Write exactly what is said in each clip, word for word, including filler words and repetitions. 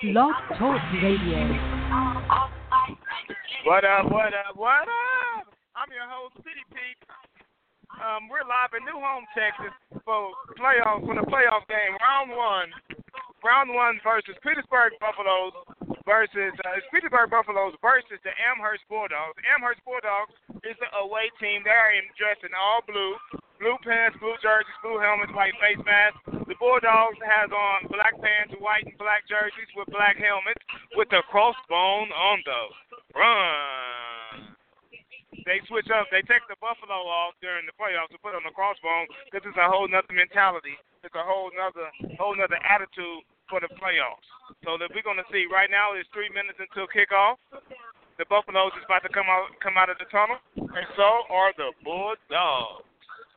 Blog Talk Radio. What up, what up, what up? I'm your host, City Pete. Um, we're live in New Home, Texas for playoff for the playoff game, round one. Round one versus Petersburg Buffaloes versus uh, it's Petersburg Buffaloes versus the Amherst Bulldogs. Amherst Bulldogs is the away team. They are in, dressed in all blue, blue pants, blue jerseys, blue helmets, white face masks. The Bulldogs has on black pants, white and black jerseys with black helmets with the crossbone on the run. They switch up. They take the Buffalo off during the playoffs to put on the crossbone because it's a whole nother mentality. It's a whole nother, whole nother attitude for the playoffs. So that we're going to see right now is three minutes until kickoff. The Buffaloes is about to come out, come out of the tunnel, and so are the Bulldogs.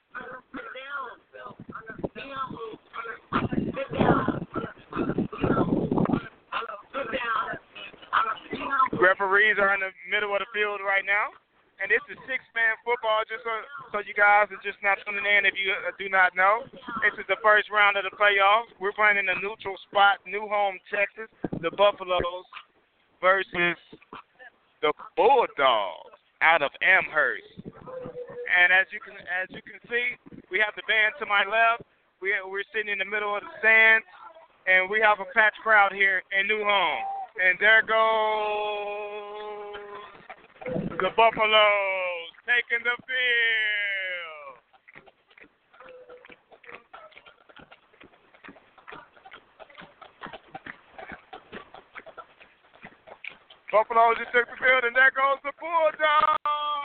Referees are in the middle of the field right now. And this is six-man football, just so, so you guys are just not tuning in if you uh, do not know. This is the first round of the playoffs. We're playing in a neutral spot, New Home, Texas, the Buffaloes versus the Bulldogs out of Amherst. And as you can as you can see, we have the band to my left. We, we're sitting in the middle of the stands, and we have a packed crowd here in New Home. And there goes the Buffaloes taking the field. Buffaloes just took the field, and there goes the Bulldogs.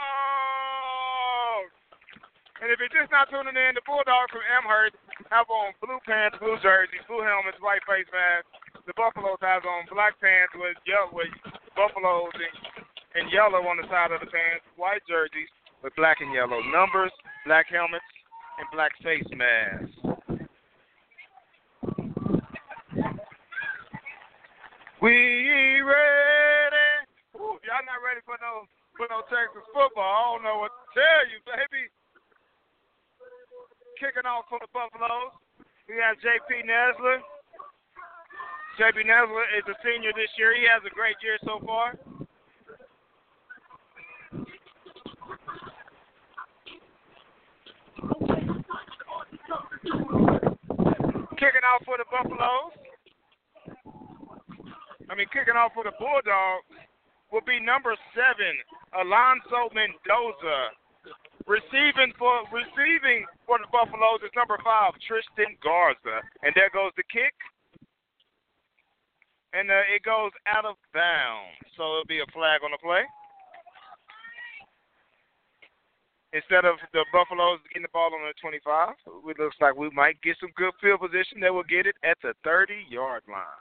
And if you're just not tuning in, the Bulldogs from Amherst have on blue pants, blue jerseys, blue helmets, white face masks. The Buffaloes have on black pants with yellow, with Buffaloes and and yellow on the side of the pants, white jerseys with black and yellow numbers, black helmets, and black face masks. We ready? Ooh, y'all not ready for no for no Texas football. I don't know what to tell you, baby. Kicking off for the Buffaloes, we have J P Nesler. J P Nesler is a senior this year. He has a great year so far. Kicking off for the Buffaloes, I mean kicking off for the Bulldogs will be number seven, Alonso Mendoza. Receiving for receiving for the Buffaloes is number five, Tristan Garza. And there goes the kick. And uh, it goes out of bounds. So it'll be a flag on the play. Instead of the Buffaloes getting the ball on the twenty-five, it looks like we might get some good field position. They will get it at the thirty-yard line.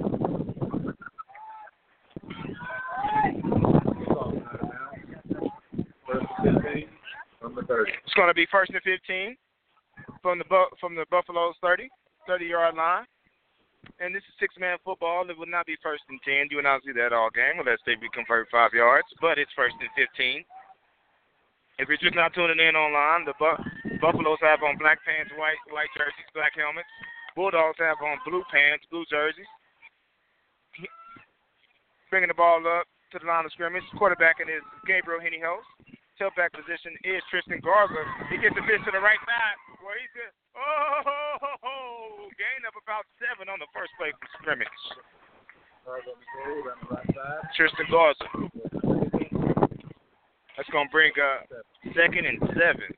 It's going to be first and fifteen from the from the Buffaloes thirty, thirty-yard line. And this is six-man football. It will not be first and ten. You and I will see that all game unless they be converted five yards. But it's first and fifteen. If you're just not tuning in online, the Bu- Buffaloes have on black pants, white white jerseys, black helmets. Bulldogs have on blue pants, blue jerseys. Bringing the ball up to the line of scrimmage. Quarterbacking is Gabriel Henny-Host. Tailback position is Tristan Garza. He gets the pitch to the right side where he's good. Oh, gain of about seven on the first play from scrimmage. Tristan Garza. That's going to bring up second and seven.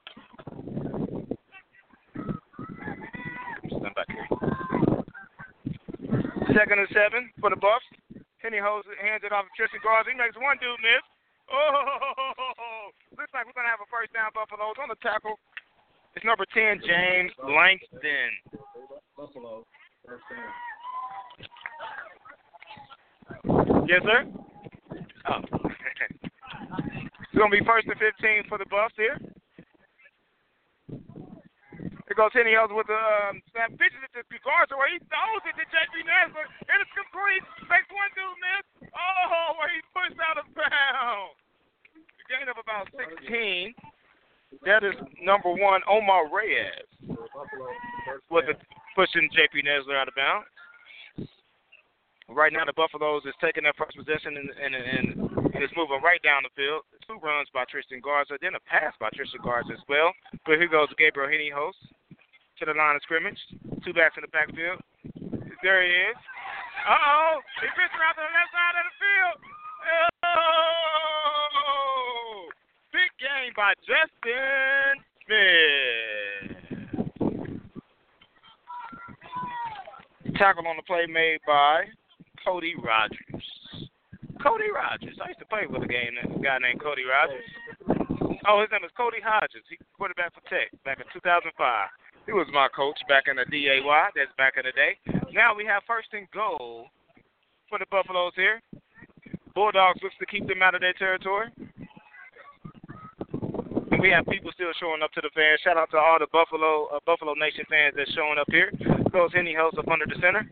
Stand back here. Second and seven for the Buffs. Henny Hose hands it off to Tristan Garza. He makes one dude miss. Oh, looks like we're going to have a first down Buffaloes on the tackle. It's number ten, James Langston. Buffalo, first down. Yes, sir? Oh. It's going to be first and fifteen for the Buffs here. Here goes Henny Hose with the um, snap. Pitches it to Garza where he throws it to J P Nesler. And it's complete. Makes one dude miss. Oh, where he pushed out of bounds. A gain of about sixteen. That is number one, Omar Reyes. With the pushing J P Nesler out of bounds. Right now, the Buffaloes is taking their first possession and, and, and, and it's moving right down the field. Two runs by Tristan Garza, then a pass by Tristan Garza as well. But here goes Gabriel Henny-Host to the line of scrimmage. Two backs in the backfield. There he is. Uh-oh. He pitched around to the left side of the field. Oh! Big game by Justin Smith. Tackle on the play made by Cody Rogers. Cody Rogers. I used to play with a game, a guy named Cody Rogers. Oh, his name is Cody Hodges. He quarterback for Tech back in two thousand five. He was my coach back in the D A Y. That's back in the day. Now we have first and goal for the Buffaloes here. Bulldogs looks to keep them out of their territory. And we have people still showing up to the fans. Shout out to all the Buffalo uh, Buffalo Nation fans that's showing up here. Goes Henny-Host up under the center.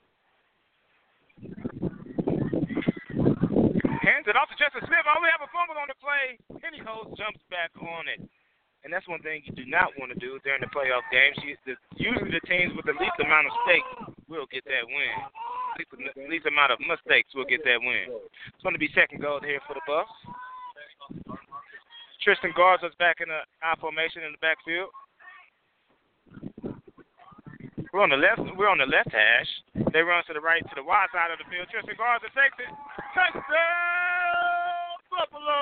Hands it off to Justin Smith. Oh, we have a fumble on the play. Henny-Host jumps back on it. And that's one thing you do not want to do during the playoff games. Usually the teams with the least amount of stakes will get that win. Least, least amount of mistakes will get that win. It's going to be second goal here for the Buffs. Tristan Garza's back in the I formation in the backfield. We're on the left. We're on the left hash. They run to the right, to the wide side of the field. Tristan Garza takes it. Touchdown, Buffalo!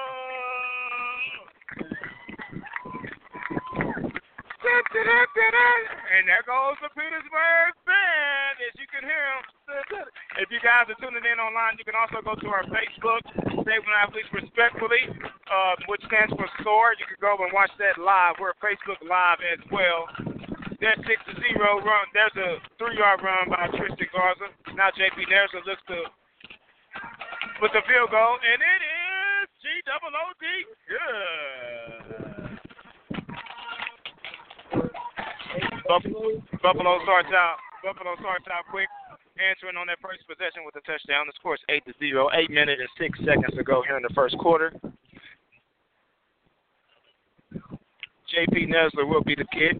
And there goes the Petersburg band, as you can hear them. If you guys are tuning in online, you can also go to our Facebook, Cleveland Athletes Respectfully, uh, which stands for SOAR. You can go and watch that live. We're Facebook Live as well. There's six to zero run. There's a three-yard run by Tristan Garza. Now J P Nerza looks to with the field goal, and it is G O O D. Good. Buffalo, Buffalo starts out. Buffalo starts out quick, answering on that first possession with a touchdown. The score is eight to zero. Eight minutes and six seconds to go here in the first quarter. J P Nesler will be the kick.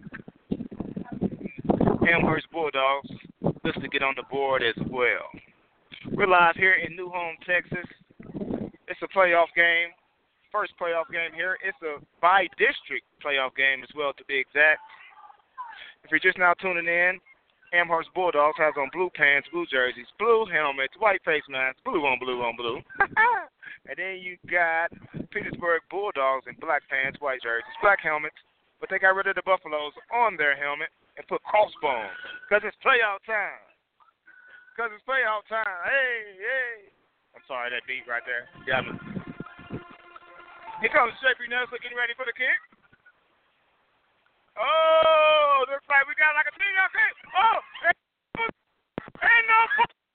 Amherst Bulldogs looks to get on the board as well. We're live here in New Home, Texas. It's a playoff game. First playoff game here. It's a by-district playoff game as well, to be exact. If you're just now tuning in, Amherst Bulldogs has on blue pants, blue jerseys, blue helmets, white face masks, blue on blue on blue. And then you got Petersburg Bulldogs in black pants, white jerseys, black helmets. But they got rid of the Buffaloes on their helmet and put crossbones because it's playoff time. Because it's playoff time. Hey, hey. I'm sorry, that beat right there. Got me. Here comes J P Nesler getting ready for the kick. Oh, looks like we got like a three-yard kick. Oh, ain't no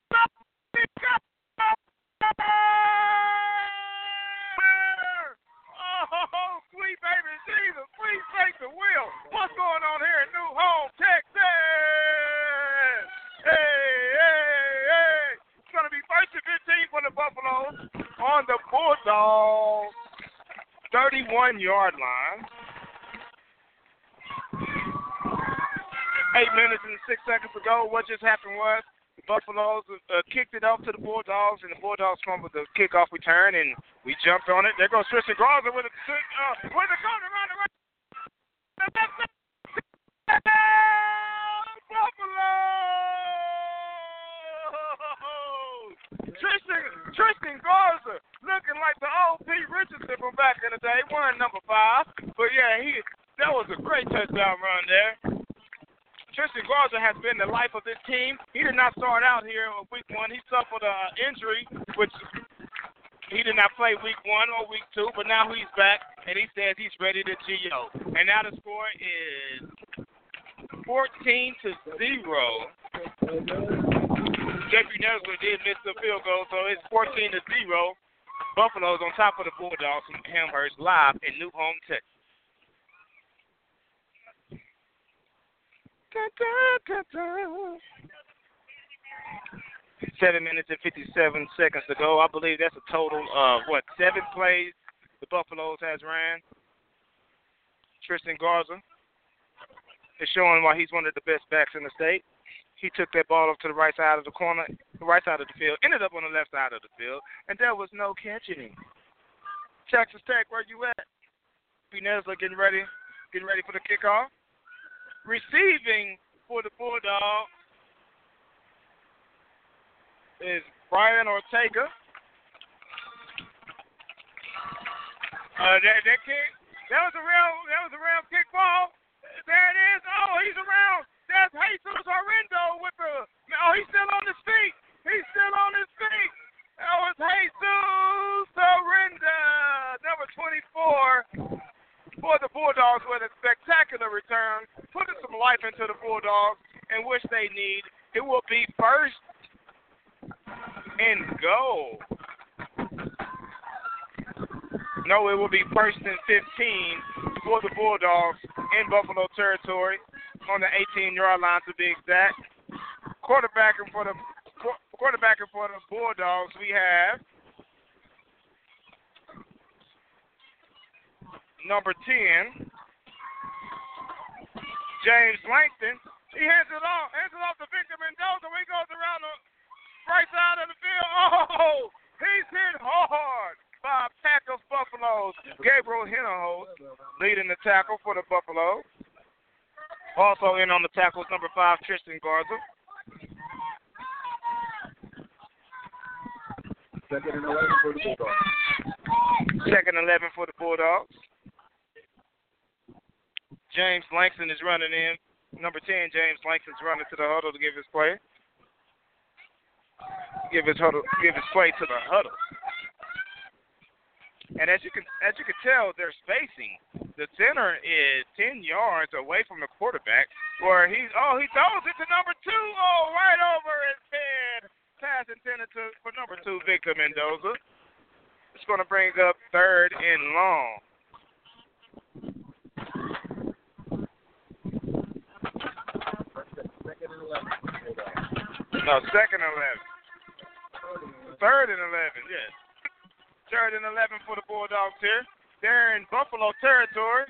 oh, sweet baby Jesus, please take the wheel. What's going on here in New Home, Texas? Hey, hey, hey. It's going to be first and fifteen for the Buffaloes on the Bulldogs thirty-one-yard line. Eight minutes and six seconds ago, what just happened was the Buffaloes uh, kicked it off to the Bulldogs, and the Bulldogs fumbled the kickoff return, and we jumped on it. There goes Tristan Garza with a uh, with a corner around the right. Buffalo! Tristan, Tristan Garza looking like the old Pete Richardson from back in the day, one number five. But yeah, he that was a great touchdown run there. Tristan Garza has been the life of this team. He did not start out here in week one. He suffered an injury, which he did not play week one or week two, but now he's back, and he says he's ready to G O. And now the score is fourteen to zero. J P Nesler did miss the field goal, so it's fourteen to zero. Buffalo's on top of the Bulldogs from Amherst live in New Home, Texas. Da, da, da, da. Seven minutes and fifty-seven seconds to go. I believe that's a total of, what, seven plays the Buffaloes has ran. Tristan Garza is showing why he's one of the best backs in the state. He took that ball up to the right side of the corner the right side of the field, ended up on the left side of the field, and there was no catching him. Texas Tech, where you at? P. Nesler getting ready, getting ready for the kickoff. Receiving for the Bulldogs is Brian Ortega. Uh, that, that kick, that was a real, that was a real kickball. There it is. Oh, he's around. That's Jesus Orindo with the. Oh, he's still on his feet. He's still on his feet. That was Jesus Orindo, number twenty-four, for the Bulldogs with a spectacular return, putting some life into the Bulldogs, and which they need. It will be first and goal. No, it will be first and fifteen for the Bulldogs in Buffalo territory on the eighteen-yard line to be exact. Quarterbacking for the quarterbacking for the Bulldogs, we have number ten, James Langston. He hands it off, hands it off to Victor Mendoza when he goes around the right side of the field. Oh, he's hit hard by a pack of Buffaloes. Gabriel Hinojosa leading the tackle for the Buffaloes. Also in on the tackles, number five, Tristan Garza. Second and eleven for the Bulldogs. Second and eleven for the Bulldogs. James Langston is running in. Number ten, James Langston's running to the huddle to give his play. Give his huddle, give his play to the huddle. And as you can as you can tell, their spacing. The center is ten yards away from the quarterback. Where he oh he throws it to number two. Oh, right over his head. Pass intended to for number two, Victor Mendoza. It's going to bring up third and long. Second and eleven. No, second and eleven. Third and eleven, yes. Third and eleven for the Bulldogs here. They're in Buffalo territory.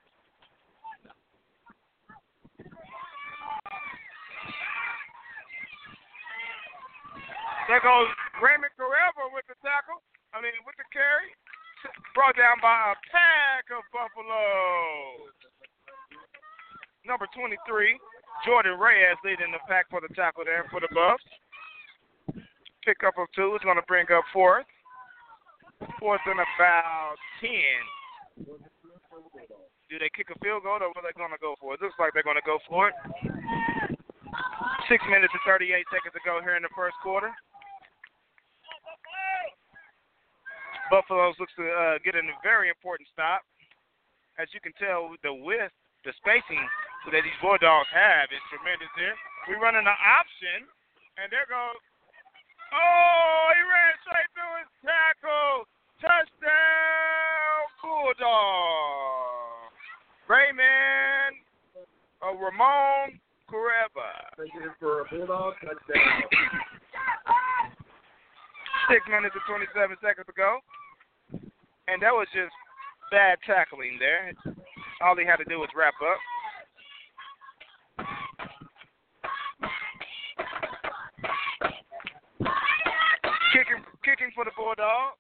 There goes Raymond Carrera with the tackle. I mean, with the carry. Brought down by a pack of Buffaloes. Number twenty-three, Jordan Reyes leading the pack for the tackle there for the Buffs. Pickup of two is going to bring up fourth. Fourth and about ten. Do they kick a field goal or what are they going to go for? It looks like they're going to go for it. Six minutes and thirty-eight seconds to go here in the first quarter. Buffaloes looks to uh, get in a very important stop. As you can tell, the width, the spacing that these Bulldogs have is tremendous here. We're running an option, and there goes. Oh, he ran straight through his tackle. Touchdown, Bulldog. Raymond uh, Ramon Carrera. Thank you for a Bulldog touchdown. Six minutes and twenty-seven seconds to go. And that was just bad tackling there. All he had to do was wrap up. Kicking, kicking for the Bulldogs.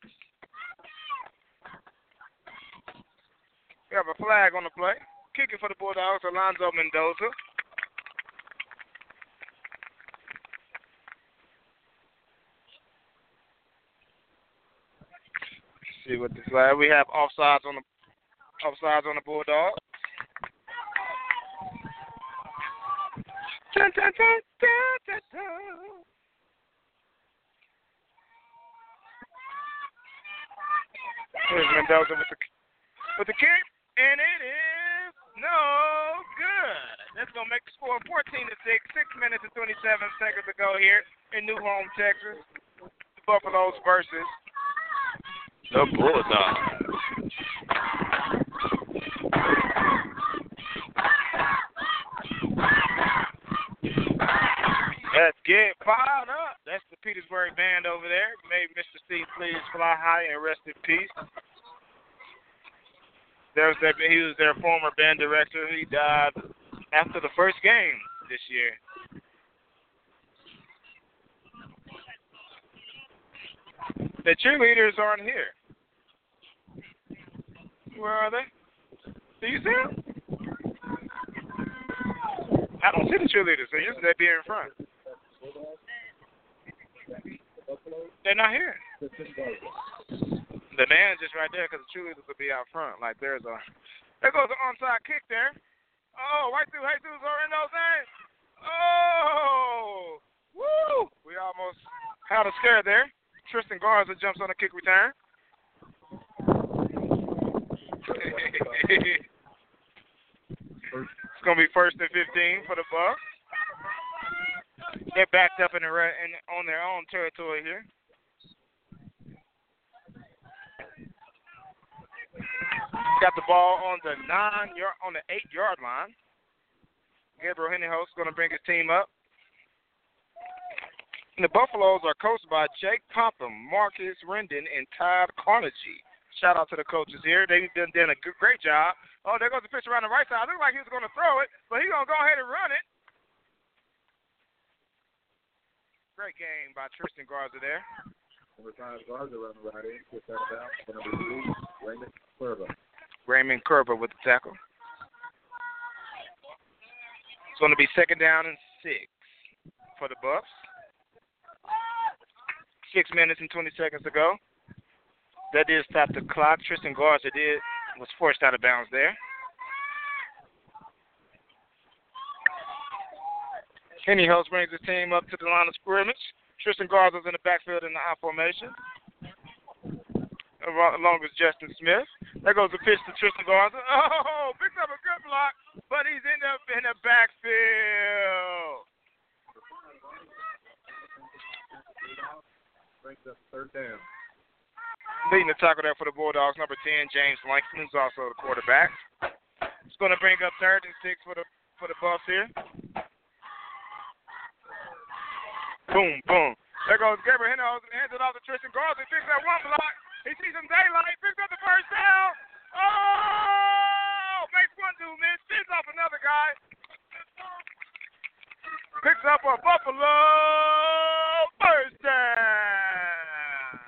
We have a flag on the play. Kicking for the Bulldogs, Alonzo Mendoza. See what the flag. We have offsides on the offsides on the Bulldogs. Dun, dun, dun, dun, dun, dun. Here's Mendoza with the with the kick, and it is no good. That's gonna make the score fourteen to six. Six minutes and twenty-seven seconds to go here in New Home, Texas. The Buffaloes versus the Bulldogs. Let's get fired up. That's the Petersburg band over there. May Mister Steve please fly high and rest in peace. There's their, he was their former band director. He died after the first game this year. The cheerleaders aren't here. Where are they? Do you see them? I don't see the cheerleaders. They usually they'd be in front. They're not here. The manager's right there because the cheerleaders will be out front. Like there's a, there goes an onside kick there. Oh, right through Jesus Orlando's name. Oh, woo! We almost had a scare there. Tristan Garza jumps on a kick return. It's gonna be first and fifteen for the Bucks. They're backed up in the re- in, on their own territory here. Got the ball on the nine yard on the eight yard line. Gabriel Hennihost is going to bring his team up. And the Buffaloes are coached by Jake Popham, Marcus Rendon, and Todd Carnegie. Shout out to the coaches here. They've been doing a good, great job. Oh, there goes the pitch around the right side. Looked like he was going to throw it, but he's going to go ahead and run it. Great game by Tristan Garza there. Number five, Garza around the right end. Gets that down. Number three, Raymond Curva. Raymond Curva with the tackle. It's going to be second down and six for the Bucks. Six minutes and twenty seconds to go. That did stop the clock. Tristan Garza did was forced out of bounds there. Hennihost brings his team up to the line of scrimmage. Tristan Garza's in the backfield in the I formation, along with Justin Smith. There goes the pitch to Tristan Garza. Oh, picks up a good block, but he's ended up in the backfield. Brings up third down. Leading the tackle there for the Bulldogs, number ten, James Langston, is also the quarterback. It's going to bring up third and six for the for the Buffs here. Boom, boom. There goes Gabriel Hennihost, hands it off to Tristan Garza. He picks up one block. He sees some daylight. Picks up the first down. Oh! Makes one two miss. Spins off another guy. Picks up a Buffalo first down.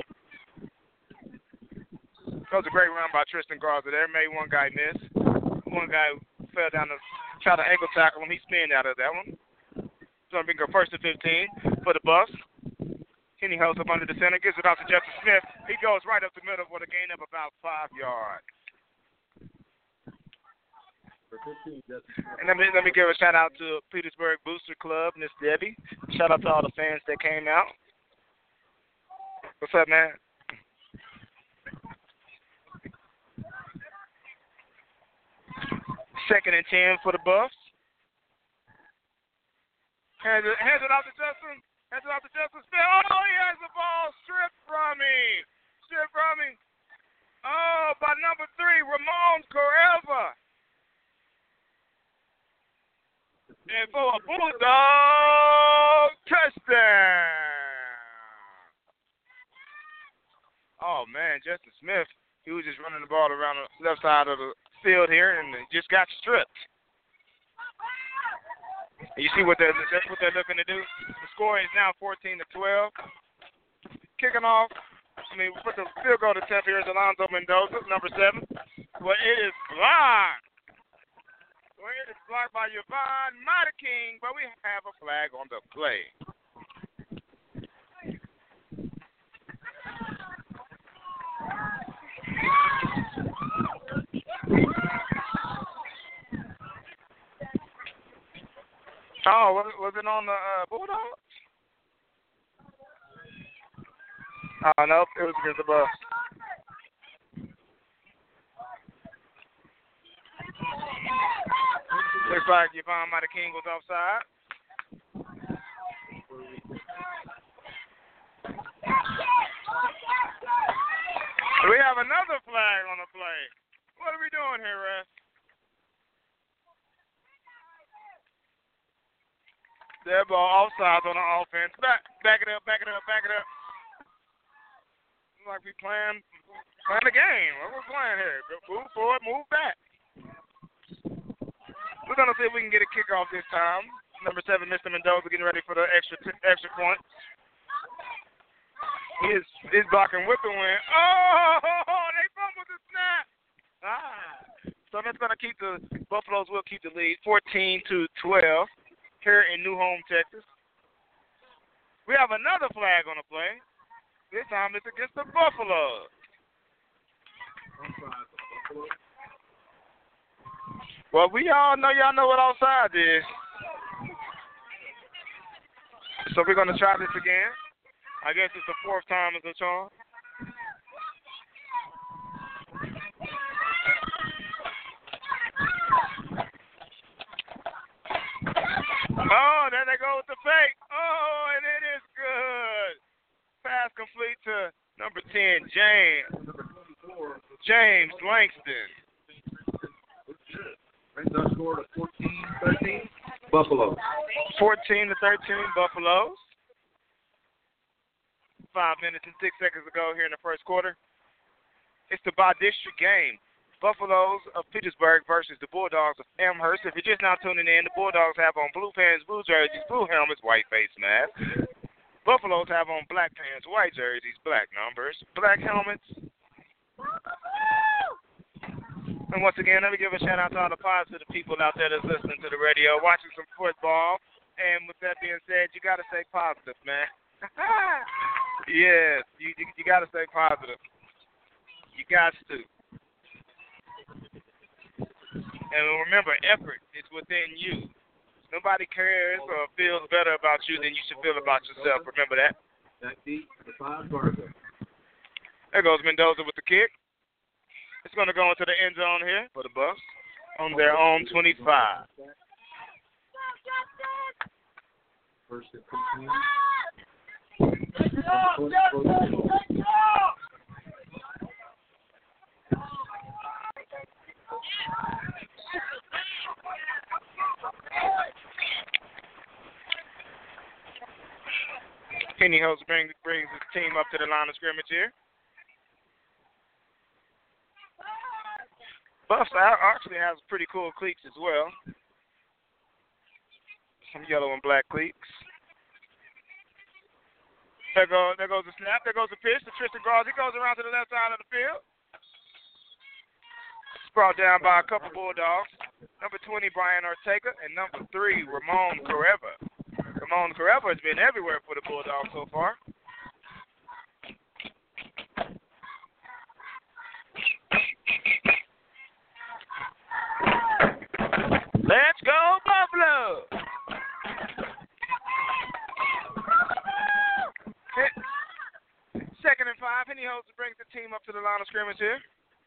That was a great run by Tristan Garza there. Made one guy miss. One guy fell down to try to ankle tackle him. He spinned out of that one. It's going to be a first and fifteen for the Buffs. Hennihost up under the center, gives it out to Justin Smith. He goes right up the middle for the gain of about five yards. For fifteen, and let me let me give a shout out to Petersburg Booster Club, Miss Debbie. Shout out to all the fans that came out. What's up, man? Second and ten for the Buffs. Hands it, hands it off to Justin. Hands it off to Justin Smith. Oh, he has the ball stripped from me. Stripped from me. Oh, by number three, Ramon Correva. And for a Bulldog touchdown. Oh, man, Justin Smith, he was just running the ball around the left side of the field here and just got stripped. You see what they're that's what they're looking to do. The score is now fourteen to twelve. Kicking off. I mean, we put the field goal attempt here is Alonzo Mendoza, number seven. Well, it is blocked. Well, it is blocked by Yvonne Mighty King, but we have a flag on the play. Oh, was it, was it on the uh, Bulldogs? Oh, nope, it was against the Buffs. Looks like Yvonne Mighty King was offside. We have another flag on the play. What are we doing here, Russ? That ball offside on the offense. Back, back it up, back it up, back it up. Looks like we playing, playing the game. What we're playing here? Move forward, move back. We're gonna see if we can get a kickoff this time. Number seven, Mister Mendoza, getting ready for the extra t- extra point. His his blocking whipping went. Oh, they fumbled the snap. Ah. So that's gonna keep the Buffaloes will keep the lead, fourteen to twelve, here in New Home, Texas. We have another flag on the play. This time it's against the Buffaloes. Well, we all know y'all know what offside is. So we're gonna try this again. I guess it's the fourth time as a charm. Oh, there they go with the fake. Oh, and it is good. Pass complete to number ten, James. James Langston. Brings our score to fourteen thirteen. Buffalo. fourteen to thirteen, Buffaloes. Five minutes and six seconds ago here in the first quarter. It's the by-district game. Buffaloes of Petersburg versus the Bulldogs of Amherst. If you're just now tuning in, the Bulldogs have on blue pants, blue jerseys, blue helmets, white face masks. Buffaloes have on black pants, white jerseys, black numbers, black helmets. And once again, let me give a shout out to all the positive people out there that's listening to the radio, watching some football. And with that being said, you got to stay positive, man. Yes, you, you, you got to stay positive. You got to. And remember, effort is within you. Nobody cares or feels better about you than you should feel about yourself. Remember that. There goes Mendoza with the kick. It's going to go into the end zone here for the Buffs on their own twenty-five. First and Kenny Holtz brings, brings his team up to the line of scrimmage here. Buffs actually has pretty cool cleats as well. Some yellow and black cleats. There goes, there goes the snap. There goes the pitch to Tristan Graz. He goes around to the left side of the field. It's brought down by a couple Bulldogs. Number twenty, Brian Ortega, and number three, Ramon Careva. Ramon Careva has been everywhere for the Bulldogs so far. Let's go, Buffalo! Second and five. Henny Holtz brings the team up to the line of scrimmage here.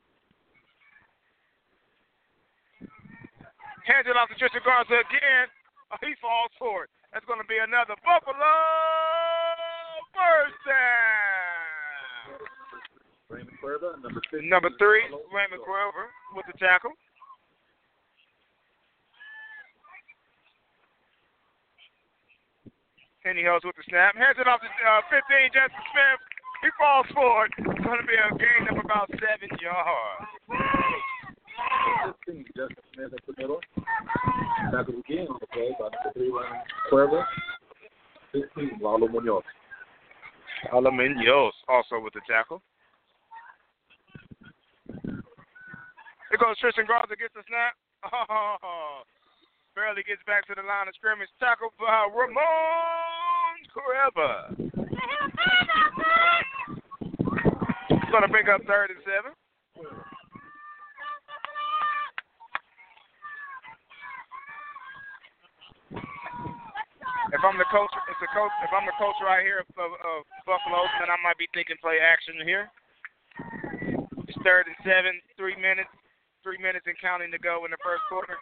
Hands it off to Tristan Garza again. Oh, he falls forward. That's going to be another Buffalo first down. Raymond Cuerva, number fifteen. Number three, Raymond Cuerva with the tackle. Henny Holtz with the snap. Hands it off to uh, fifteen, Justin Smith. He falls forward. It's going to be a gain of about seven yards. fifteen, Justin Smith at the middle. Tackle again on the play by number three, Raymond Cuerva. fifteen, Lalo Munoz. Lalo Munoz also with the tackle. Here goes Tristan Garza, gets the snap. Oh, barely gets back to the line of scrimmage. Tackled by Ramon Cuerva. It's going to bring up third and seven. If I'm the coach, if the coach, if I'm the coach right here of, of, of Buffalo, then I might be thinking play action here. It's third and seven, three minutes, three minutes and counting to go in the first quarter.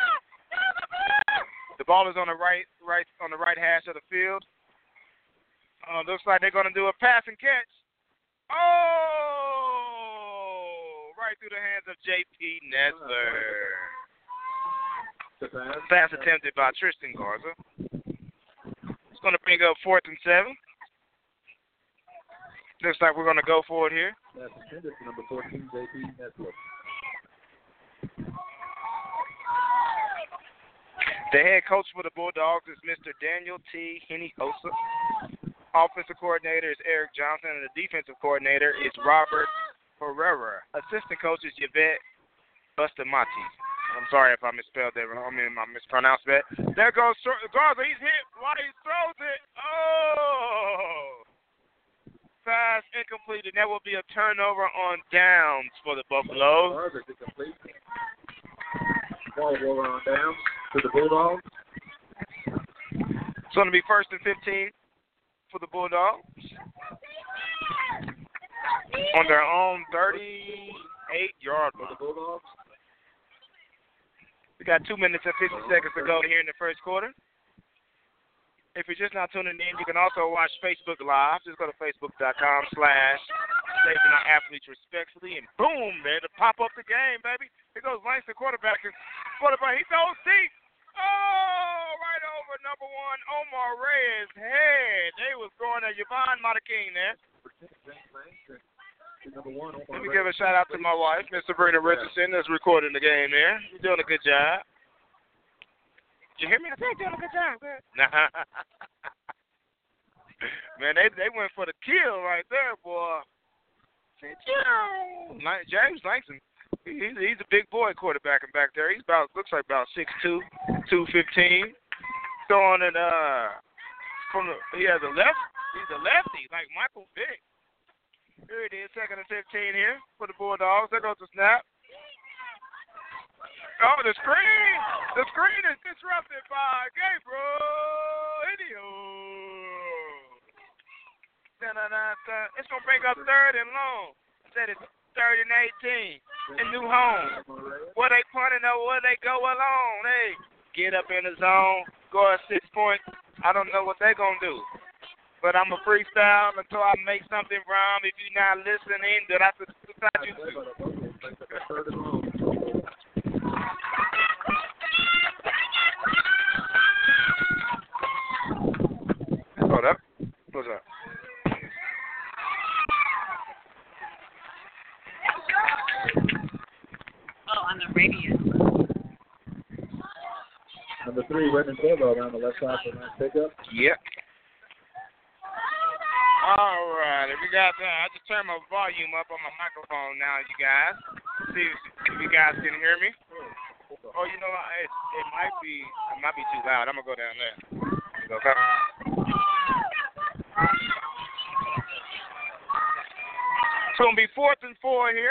The ball is on the right, right on the right hash of the field. Uh, looks like they're going to do a pass and catch. Oh, right through the hands of J P Nessler. Pass attempted by Tristan Garza. It's going to bring up fourth and seven. Looks like we're going to go for it here. That's intended for number fourteen, J P Nessler. The head coach for the Bulldogs is Mister Daniel T. Hinojosa. Offensive coordinator is Eric Johnson, and the defensive coordinator is Robert Herrera. Assistant coach is Yvette Bustamante. I'm sorry if I misspelled that. I mean, I mispronounced that. There goes Garza. He's hit while he throws it. Oh! Pass incomplete, and that will be a turnover on downs for the Buffaloes. Garza is incomplete. Ball will roll on down to the Bulldogs. It's going to be first and fifteen for the Bulldogs. On their own thirty-eight-yard line. For the Bulldogs. We got two minutes and fifty seconds to go here in the first quarter. If you're just not tuning in, you can also watch Facebook Live. Just go to facebook.com slash Saving Our Athletes Respectfully, and boom, there to pop up the game, baby. Here goes Langston, quarterback. Quarterback, he throws deep. Oh, right over number one, Omar Reyes' head. They was going to Yvonne Mataking there. Let me give a shout out to my wife, Miss Sabrina Richardson, that's recording the game there. You're doing a good job. Did you hear me? I said doing a good job, man. Man, they they went for the kill right there, boy. James Langston, he's he's a big boy quarterbacking back there. He's about looks like about six two, two fifteen. Throwing it uh from the he has a left. He's a lefty like Michael Vick. Here it is, second and fifteen here for the Bulldogs. There goes the snap. Oh, the screen! The screen is disrupted by Gabriel Idio. It's going to bring up third and long. I said it's third and eighteen in New Home. Where they punting or where they go along. Hey, get up in the zone, go at six points. I don't know what they're going to do. But I'm a freestyle until I make something wrong. If you're not listening, then I have to decide you to. Hold up. What's up? Oh, on the radio. Number three, Redmond Silva around the left side for nice pickup. Yep. All right, if you got that, I just turned my volume up on my microphone now, you guys. See if, if you guys can hear me. Oh, you know, it, it might be it might be too loud. I'm gonna go down there. Okay. It's gonna be fourth and four here.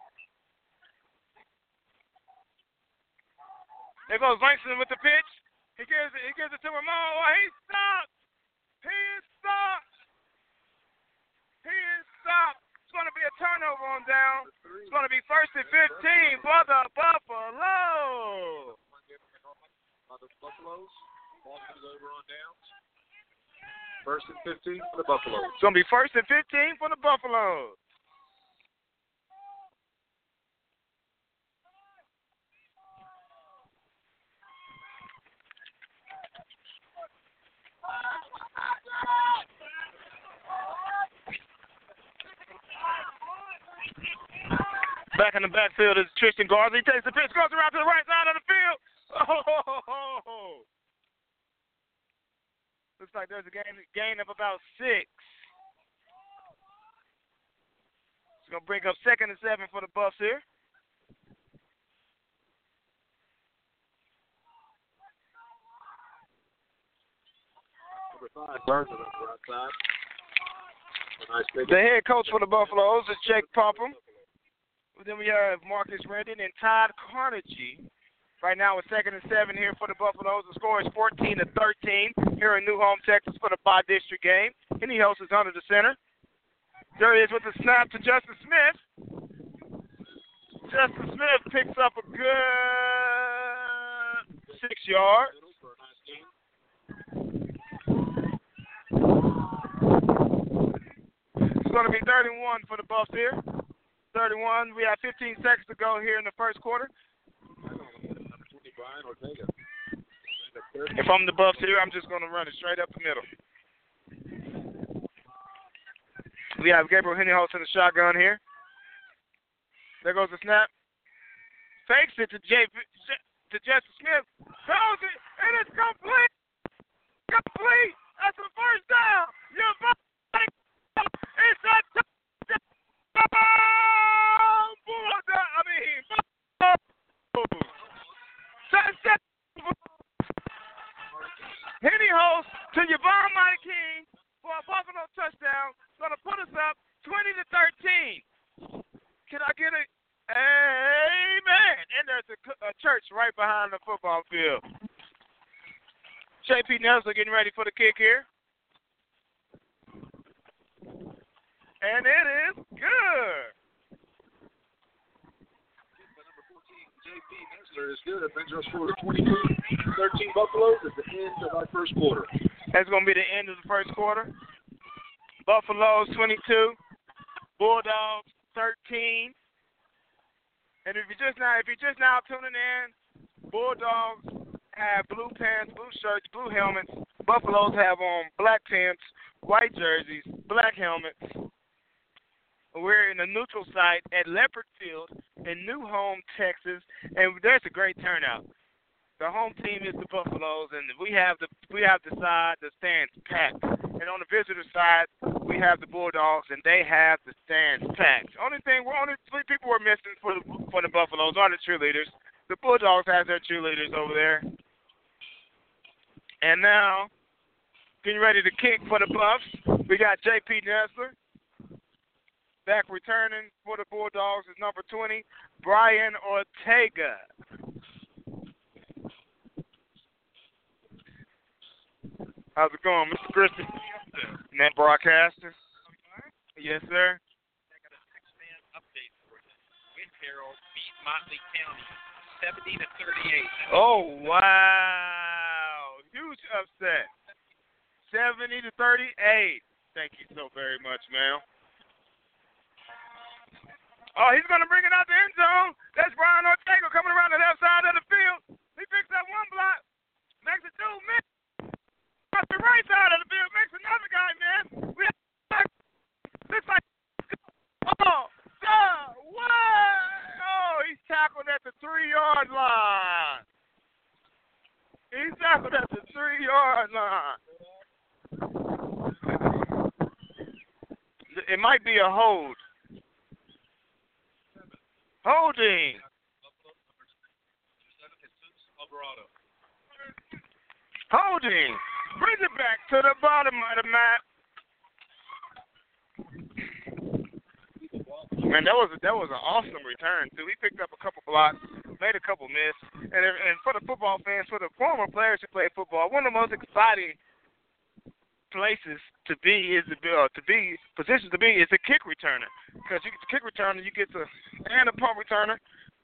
There goes Langston with the pitch. He gives it. He gives it to Ramon. Oh, he stopped. He is stopped. He is stopped. It's going to be a turnover on down. It's going to be first and fifteen for the Buffaloes. The Buffaloes. Ball comes over on downs. First and fifteen for the Buffaloes. It's going to be first and fifteen for the Buffaloes. Back in the backfield is Tristan Garza. He takes the pitch, goes around to the right side of the field. Oh! Looks like there's a gain, gain of about six. It's going to bring up second and seven for the Buffs here. Number five, Garza on the right side. Nice pickup. The head coach for the Buffaloes is Jake Popham. Then we have Marcus Rendon and Todd Carnegie. Right now it's second and seven here for the Buffaloes. The score is fourteen to thirteen here in New Home, Texas for the bi-district game. Henny Host is under the center. There he is with the snap to Justin Smith. Justin Smith picks up a good six yards. It's going to be third and one for the Buffs here. thirty-one. We have fifteen seconds to go here in the first quarter. If I'm the Buffs here, I'm just going to run it straight up the middle. We have Gabriel Hennihouse in the shotgun here. There goes the snap. Fakes it to Jay, to Jesse Smith. Throws it, and it's complete. Complete. That's the first down. You're touchdown. It's going to put us up twenty to thirteen. Can I get it? Amen. And there's a, a church right behind the football field. J P Nelson getting ready for the kick here. And it is good. J P Nesler is good. That brings our score to twenty-two thirteen Buffaloes at the end of our first quarter. That's going to be the end of the first quarter. Buffaloes twenty-two, Bulldogs thirteen. And if you're just now, if you're just now tuning in, Bulldogs have blue pants, blue shirts, blue helmets. Buffaloes have on black pants, white jerseys, black helmets. We're in a neutral site at Leopard Field in New Home, Texas, and there's a great turnout. The home team is the Buffaloes, and we have the we have the side the stands packed. And on the visitor side, we have the Bulldogs, and they have the stands packed. Only thing, we're only three people we're missing for the for the Buffaloes are the cheerleaders. The Bulldogs have their cheerleaders over there. And now, getting ready to kick for the Buffs, we got J P Nesler. Back returning for the Bulldogs is number twenty, Brian Ortega. How's it going, Mister Christie? Net broadcaster. Yes, sir. I got a six-man update for you. Wind Carroll beat Motley County seventy to thirty-eight. Oh, wow. Huge upset. seventy to thirty-eight. Thank you so very much, ma'am. Oh, he's going to bring it out the end zone. That's Brian Ortega coming around the left side of the field. He picks up one block. Makes it two minutes. Off the right side of the field. Makes another guy, man. We have looks like oh, oh, what? Oh, he's tackled at the three-yard line. He's tackled at the three-yard line. It might be a hold. Holding. Holding. Brings it back to the bottom of the map. Man, that was a, that was an awesome return too. He picked up a couple blocks, made a couple miss, and and for the football fans, for the former players who play football, one of the most exciting places to be is to be, uh, to be positions to be is a kick returner, because you get the kick returner, you get to and a punt returner.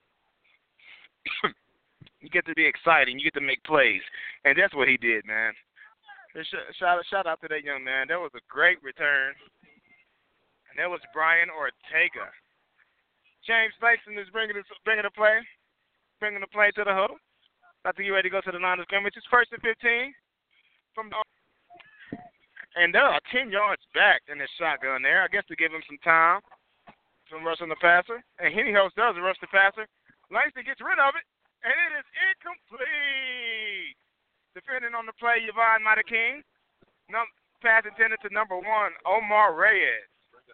You get to be exciting. You get to make plays, and that's what he did, man. Shout, shout out to that young man. That was a great return. And that was Brian Ortega. James Mason is bringing the, bringing the play, bringing the play to the huddle. About to get ready to go to the line of scrimmage. It's first and fifteen from the, and they are ten yards back in this shotgun there. I guess to give him some time from rushing the passer. And Henny Host does rush the passer. Langston gets rid of it, and it is incomplete. Defending on the play, Yvonne Mata-King. Num- pass intended to number one, Omar Reyes.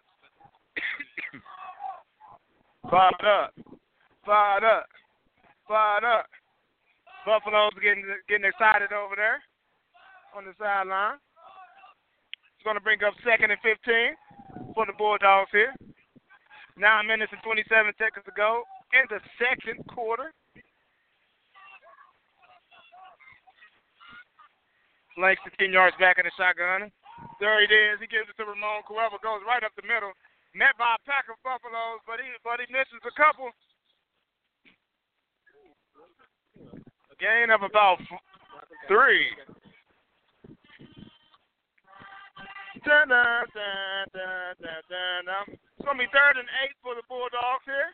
Fired up. Fired up. Fired up. Buffalo's getting getting excited over there on the sideline. It's going to bring up second and fifteen for the Bulldogs here. Nine minutes and twenty-seven seconds to go in the second quarter. Langston ten yards back in the shotgun. There it is. He gives it to Ramon Cuervo. Goes right up the middle. Met by a pack of Buffaloes, but he but he misses a couple. A gain of about three. Dun, dun, dun, dun, dun, dun, dun. It's going to be third and eight for the Bulldogs here.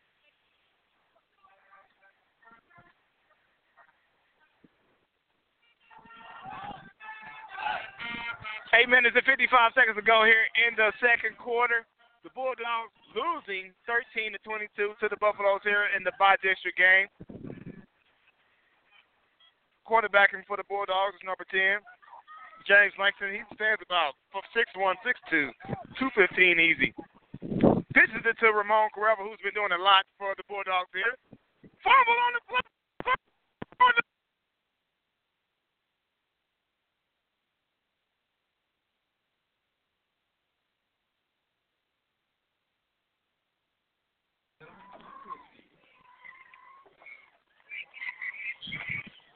Eight minutes and fifty-five seconds to go here in the second quarter. The Bulldogs losing thirteen to twenty-two to the Buffaloes here in the bi-district game. Quarterbacking for the Bulldogs is number ten, James Langston. He stands about six one, six two, two fifteen easy. Pitches it to Ramon Cuervo, who's been doing a lot for the Bulldogs here. Fumble on the play.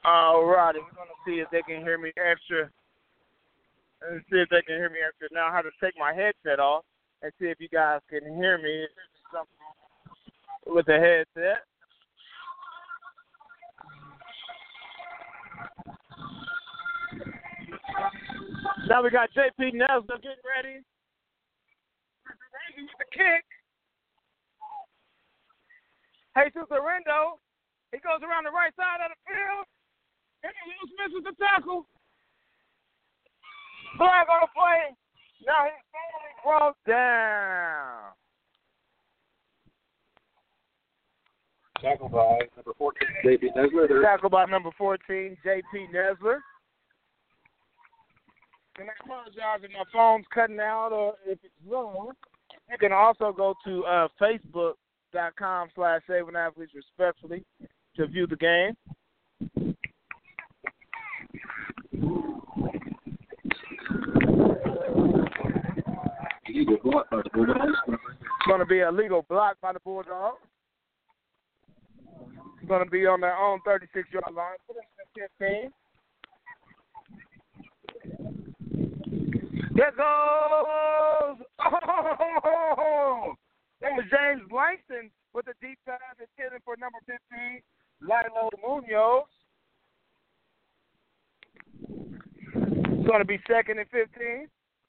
All righty, we're going to see if they can hear me extra. Let's see if they can hear me extra. Now I have to take my headset off and see if you guys can hear me with the headset. Now we got J P Nesler getting ready. With the kick. Jesus Arendo. He goes around the right side of the field. And he misses the tackle. Flag on the play. Now he's finally brought down. Tackle by number fourteen, J P Nesler. Tackle by number fourteen, J P Nesler. And I apologize if my phone's cutting out or if it's wrong. You can also go to uh, Facebook.com slash Saving Athletes Respectfully to view the game. Illegal block by the Bulldogs. It's going to be a legal block by the Bulldogs. It's going to be on their own thirty-six-yard line. fifteen. There goes. Oh! That was James Langston with a deep pass intended for number fifteen, Lilo Munoz. It's going to be second and fifteen.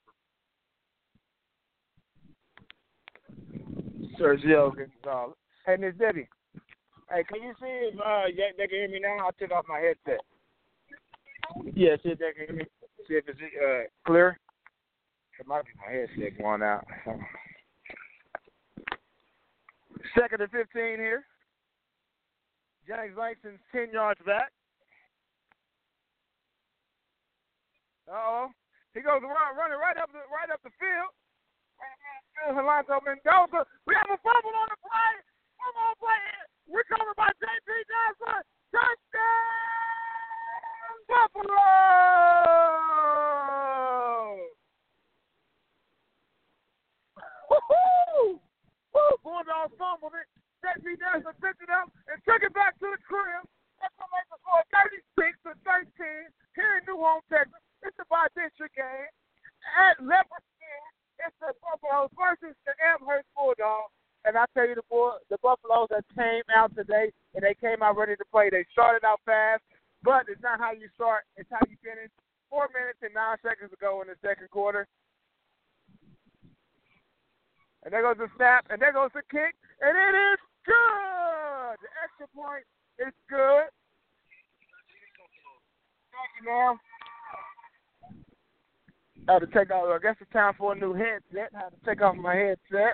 Sergio Gonzalez. Hey, Miss Debbie. Hey, can you see if uh, they can hear me now? I'll take off my headset. Yeah, see if they can hear me. See if it's uh, clear. It might be my headset going out. Second and fifteen here. James Langston's ten yards back. Uh-oh. He goes around, running right up the right up the field. Orlando Mendoza. We have a fumble on the play. Come on, play. Recovered by J P Nesler. Touchdown, Buffalo! Woo-hoo! Woo! Bulldogs fumbled it. J P Nesler picked it up and took it back to the crib. That's what makes the score thirty-six to thirteen here in New Home, Texas. It's a by-district game at Leopard Field. It's the Buffaloes versus the Amherst Bulldogs. And I tell you, the boy, the Buffaloes that came out today, and they came out ready to play. They started out fast, but it's not how you start. It's how you finish. Four minutes and nine seconds ago in the second quarter. And there goes the snap, and there goes the kick, and it is good. The extra point is good. Thank you, ma'am. I had to take off. I guess it's time for a new headset. I had to take off my headset.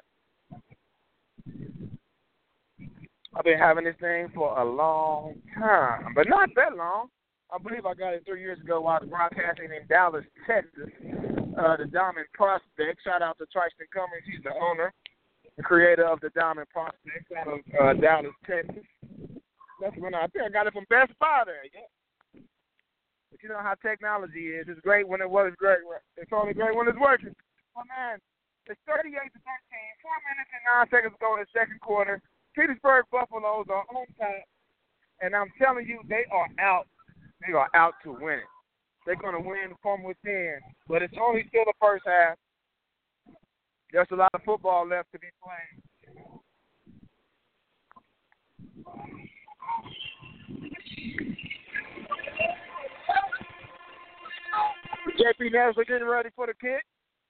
I've been having this thing for a long time, but not that long. I believe I got it three years ago while I was broadcasting in Dallas, Texas. Uh, the Diamond Prospect. Shout out to Tristan Cummings. He's the owner, the creator of the Diamond Prospect out of uh, Dallas, Texas. That's when I, I think I got it from Best Buy there. Yeah. But you know how technology is. It's great when it was great. It's only great when it's working. Oh, man, it's thirty-eight to thirteen. Four minutes and nine seconds ago in the second quarter. Petersburg Buffaloes are on top. And I'm telling you, they are out. They are out to win it. They're going to win from within. But it's only still the first half. There's a lot of football left to be played. J P Nesler getting ready for the kick.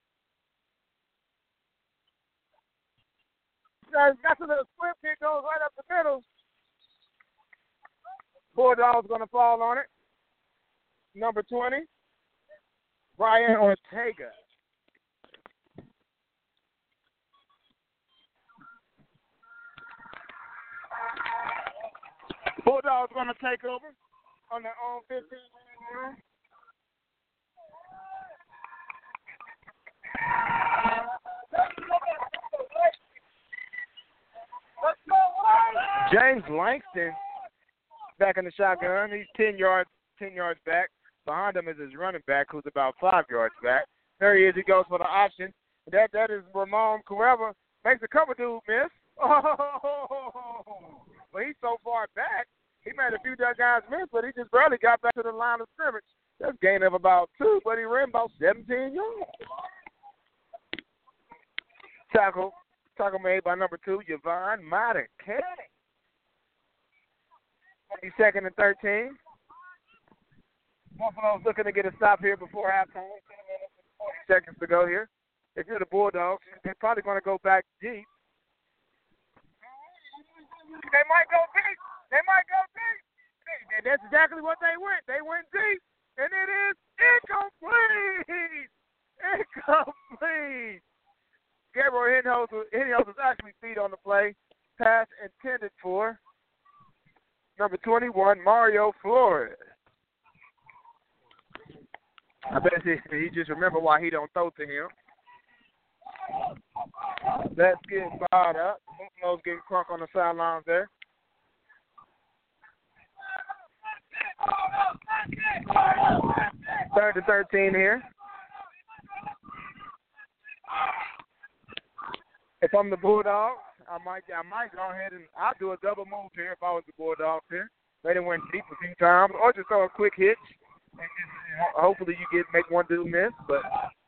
That's a little swift kick, goes right up the middle. Bulldogs going to fall on it. Number twenty, Brian Ortega. Bulldogs going to take over on their own fifteen. James Langston back in the shotgun. He's ten yards, ten yards back. Behind him is his running back, who's about five yards back. There he is. He goes for the option. That that is Ramon Cuerva. Makes a cover dude miss. Oh, but he's so far back He made a few guys miss, but he just barely got back to the line of scrimmage. That's a gain of about two, but he ran about seventeen yards. Tackle. Tackle made by number two, Yvonne Marquez. Second and thirteen. Buffalo's looking to get a stop here before halftime. forty seconds to go here. If you're the Bulldogs, they're probably going to go back deep. They might go deep. They might go deep. And that's exactly what they went. They went deep. And it is incomplete. Incomplete. Gabriel Henhouse was actually feet on the play. Pass intended for number twenty-one, Mario Flores. I bet he, he just remember why he don't throw to him. Let's get fired up. Buffalo's getting crunk on the sidelines there. Third to thirteen here. If I'm the Bulldogs, I might I might go ahead and I'll do a double move here if I was the Bulldogs here. They done went deep a few times, or just throw a quick hitch. And just, hopefully you get make one dude miss, but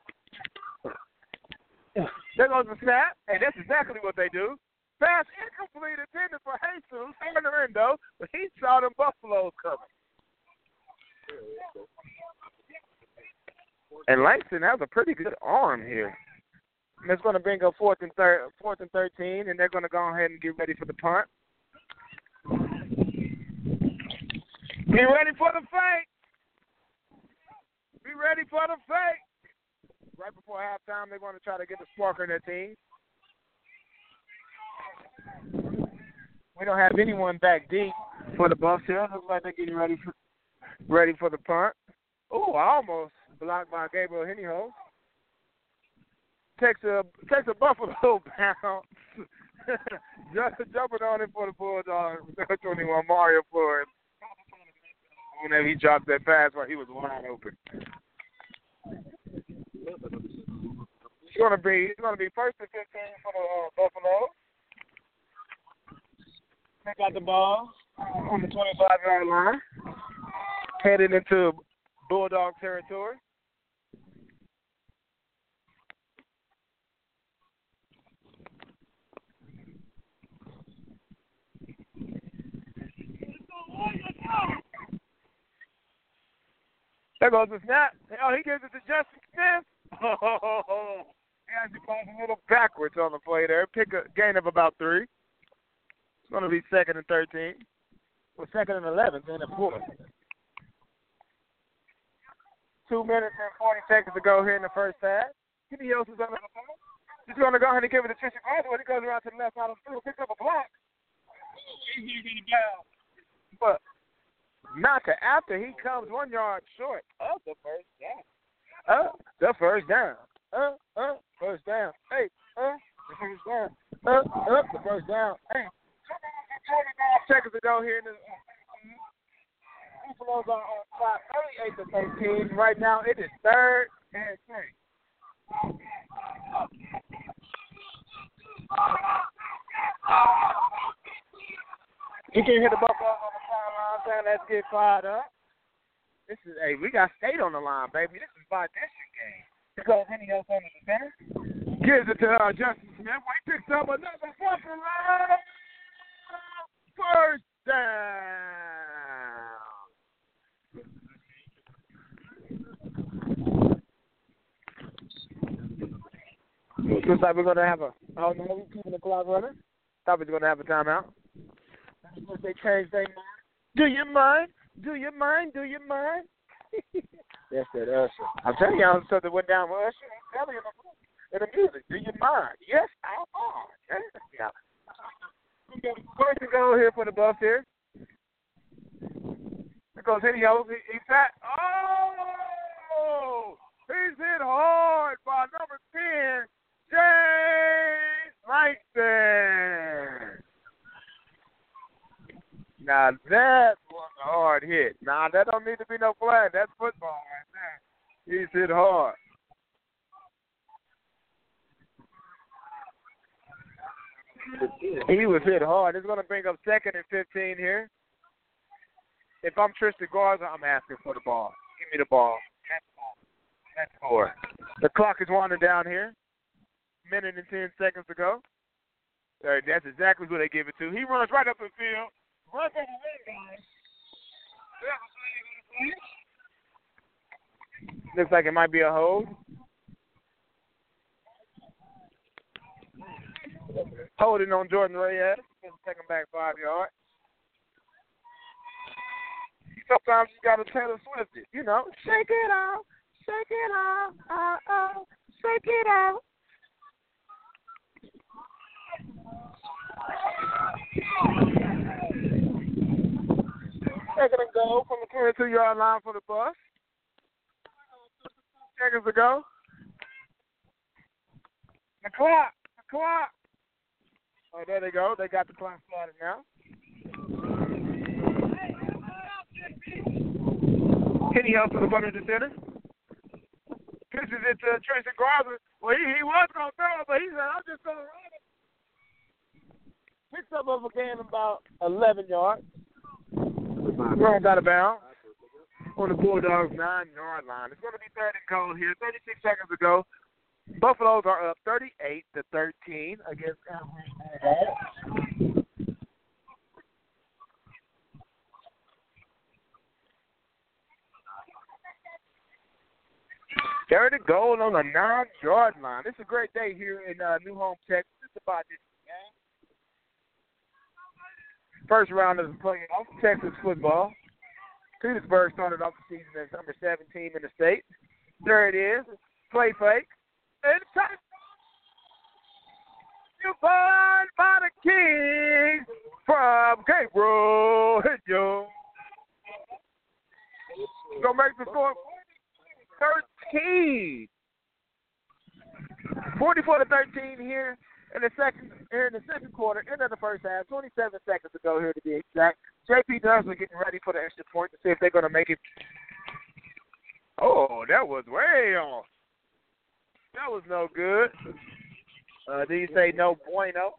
there goes the snap, and that's exactly what they do. Pass incomplete, intended for Jesus Hernando, but he saw them Buffaloes coming. And Langston has a pretty good arm here. And it's going to bring up fourth and thir- fourth and thirteen, and they're going to go ahead and get ready for the punt. Be ready for the fake. Be ready for the fake. Right before halftime, they're going to try to get the spark in their team. We don't have anyone back deep for the Buffs here. Looks like they're getting ready for ready for the punt. Oh, almost blocked by Gabriel Henhouse. Takes a takes a Buffalo bounce. Jumping on it for the Bulldogs. twenty-one, Mario Flores. Whenever he dropped that pass while he was wide open. It's gonna be it's gonna be first and fifteen for the uh, Buffalo. They got the ball on the twenty-five yard line, headed into Bulldog territory. There goes the snap. Oh, he gives it to Justin Smith. Oh, he actually plays a little backwards on the play there. Pick a gain of about three. It's going to be second and thirteen. Well, second and eleven, then a fourth. Two minutes and forty seconds to go here in the first half. Henhouse is under the ball. He's going to go ahead and give it to Trisha Goswell. He goes around to the left side of the field, picks up a block. He's going to get it down. But not to after he comes one yard short of the first down. Uh, the first down. Uh, uh, first down. Hey, uh, the first down. Uh, uh, the first down. Hey, twenty-five seconds to go here in the Buffaloes are on clock, thirty-eight to thirteen. Right now, it is third and three. You can hit the Buffaloes on the sideline saying, let's get fired up. This is, hey, we got state on the line, baby. This is my district game. Because Henhouse on the center. Gives it to uh, Justin Smith. He picks up another Buffalo. First down. Looks like we're going to have a, oh no, we're keeping the clock running. Thought we were going to have a timeout. They changed their mind. Do you mind? Do you mind? Do you mind? That's that Usher. I'm telling y'all something went down with Usher. I'm telling you in the music. Do you mind? Yes, I mind. Yeah. First to go here for the Buffs here. There goes Henhouse. He, he's fat. Oh! He's hit hard by number ten, James Langston. Now that was a hard hit. Now that don't need to be no flag. That's football right there. He's hit hard. He was hit hard. It's going to bring up second and fifteen here. if I'm Tristan Garza, I'm asking for the ball. Give me the ball. That's four. The clock is winding down here. Minute and ten seconds to go. Uh, that's exactly who they give it to. He runs right up the field. Runs up the field, guys. Looks like it might be a hold. Holding on Jordan Reyes. Take him back five yards. Sometimes you got to Taylor Swift it. You know, shake it out. Shake it out. Uh, uh, shake it out. Second and goal from the twenty-two-yard line for the bus. Seconds to go. The clock. The clock. Oh, there they go. They got the clock started now. Kenny Helps to the butt of the center. Pitches it to Tracy Garza. Well, he, he was going to throw it, but he said, I'm just going to run it. Picks up over gain about eleven yards. Run out of bounds on the Bulldogs' nine-yard line. It's going to be third and goal here. thirty-six seconds to go. Buffaloes are up thirty-eight to thirteen against Bulldogs. Third and goal on the nine-yard line. This is a great day here in uh, New Home, Texas. It's about this game. First round of the playoff, Texas football. Petersburg started off the season as number seventeen in the state. There it is. Play fake. And touchdown. You born by the King from Gabriel Jones. Gonna make the score thirteen. forty-four to thirteen here in the second here in the second quarter, end of the first half. twenty-seven seconds to go here to be exact. J P Douglas getting ready for the extra point to see if they're gonna make it. Oh, that was way off. That was no good. Uh, did you say no bueno?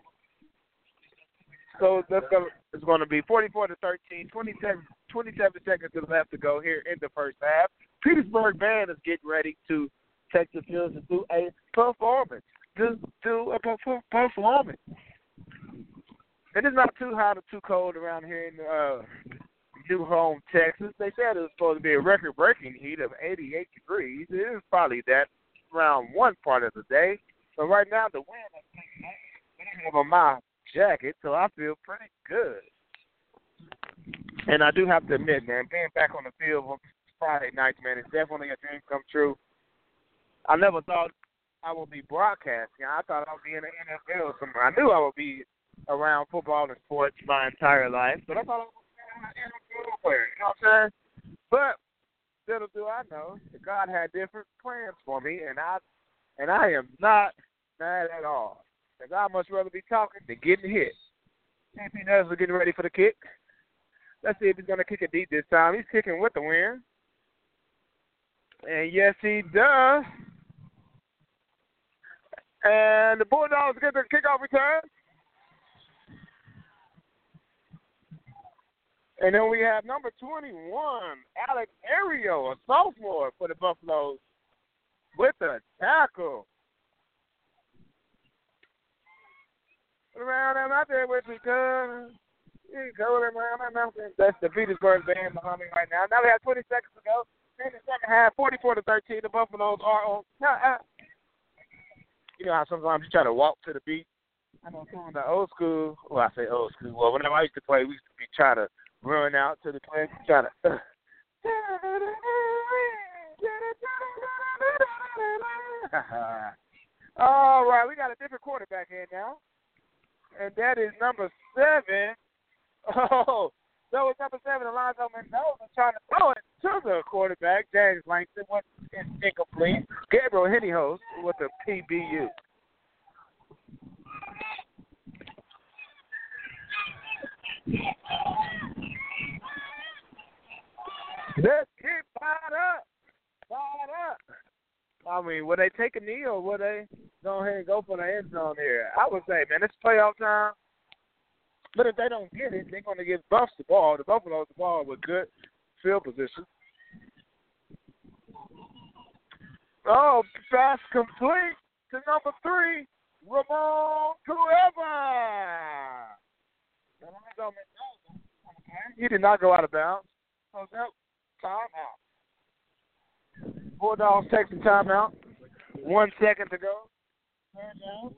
So that's gonna, it's going to be forty-four to thirteen, twenty-seven, twenty-seven seconds left to go here in the first half. Petersburg band is getting ready to take the field to do a performance. Do, do a performance. It is not too hot or too cold around here in uh, New Home, Texas. They said it was supposed to be a record-breaking heat of eighty-eight degrees. It is probably that around one part of the day. But right now the wind is taking over my jacket, so I feel pretty good. And I do have to admit, man, being back on the field on Friday nights, man, it's definitely a dream come true. I never thought I would be broadcasting. I thought I would be in the N F L somewhere. I knew I would be around football and sports my entire life, but I thought I was an N F L player. You know what I'm saying? But little do I know that God had different plans for me, and I and I am not mad at all. Because I'd much rather be talking than getting hit. J P Nuzzle getting ready for the kick. Let's see if he's going to kick it deep this time. He's kicking with the wind. And yes, he does. And the Bulldogs get the kickoff return. And then we have number twenty-one, Alex Ario, a sophomore for the Buffaloes, with a tackle. Around them out there with me, cuz. You go around that mountain. That's the Petersburg band behind me right now. Now we have twenty seconds to go. In the second half, forty-four to thirteen, the Buffaloes are on. You know how sometimes you try to walk to the beat? I know some of the old school, well, I say old school. Well, whenever I used to play, we used to be trying to run out to the play, trying to. Uh. All right, we got a different quarterback here now. And that is number seven. Oh, so it's number seven, Alonzo Mendoza, trying to throw it to the quarterback, James Langston. What's incomplete? Gabriel Hennihost with the P B U. Let's get fired up. Fired up. I mean, will they take a knee or will they go ahead and go for the end zone here? I would say, man, it's playoff time. But if they don't get it, they're going to give Buffs the ball. The Buffaloes the ball with good field position. Oh, pass complete to number three, Ramon Cueva. He did not go out of bounds. So that timeout. Bulldogs take the timeout. One second to go. Third down.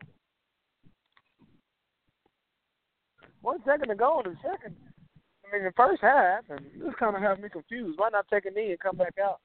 One second to go in the second. I mean, the first half, and this kind of has me confused. Why not take a knee and come back out?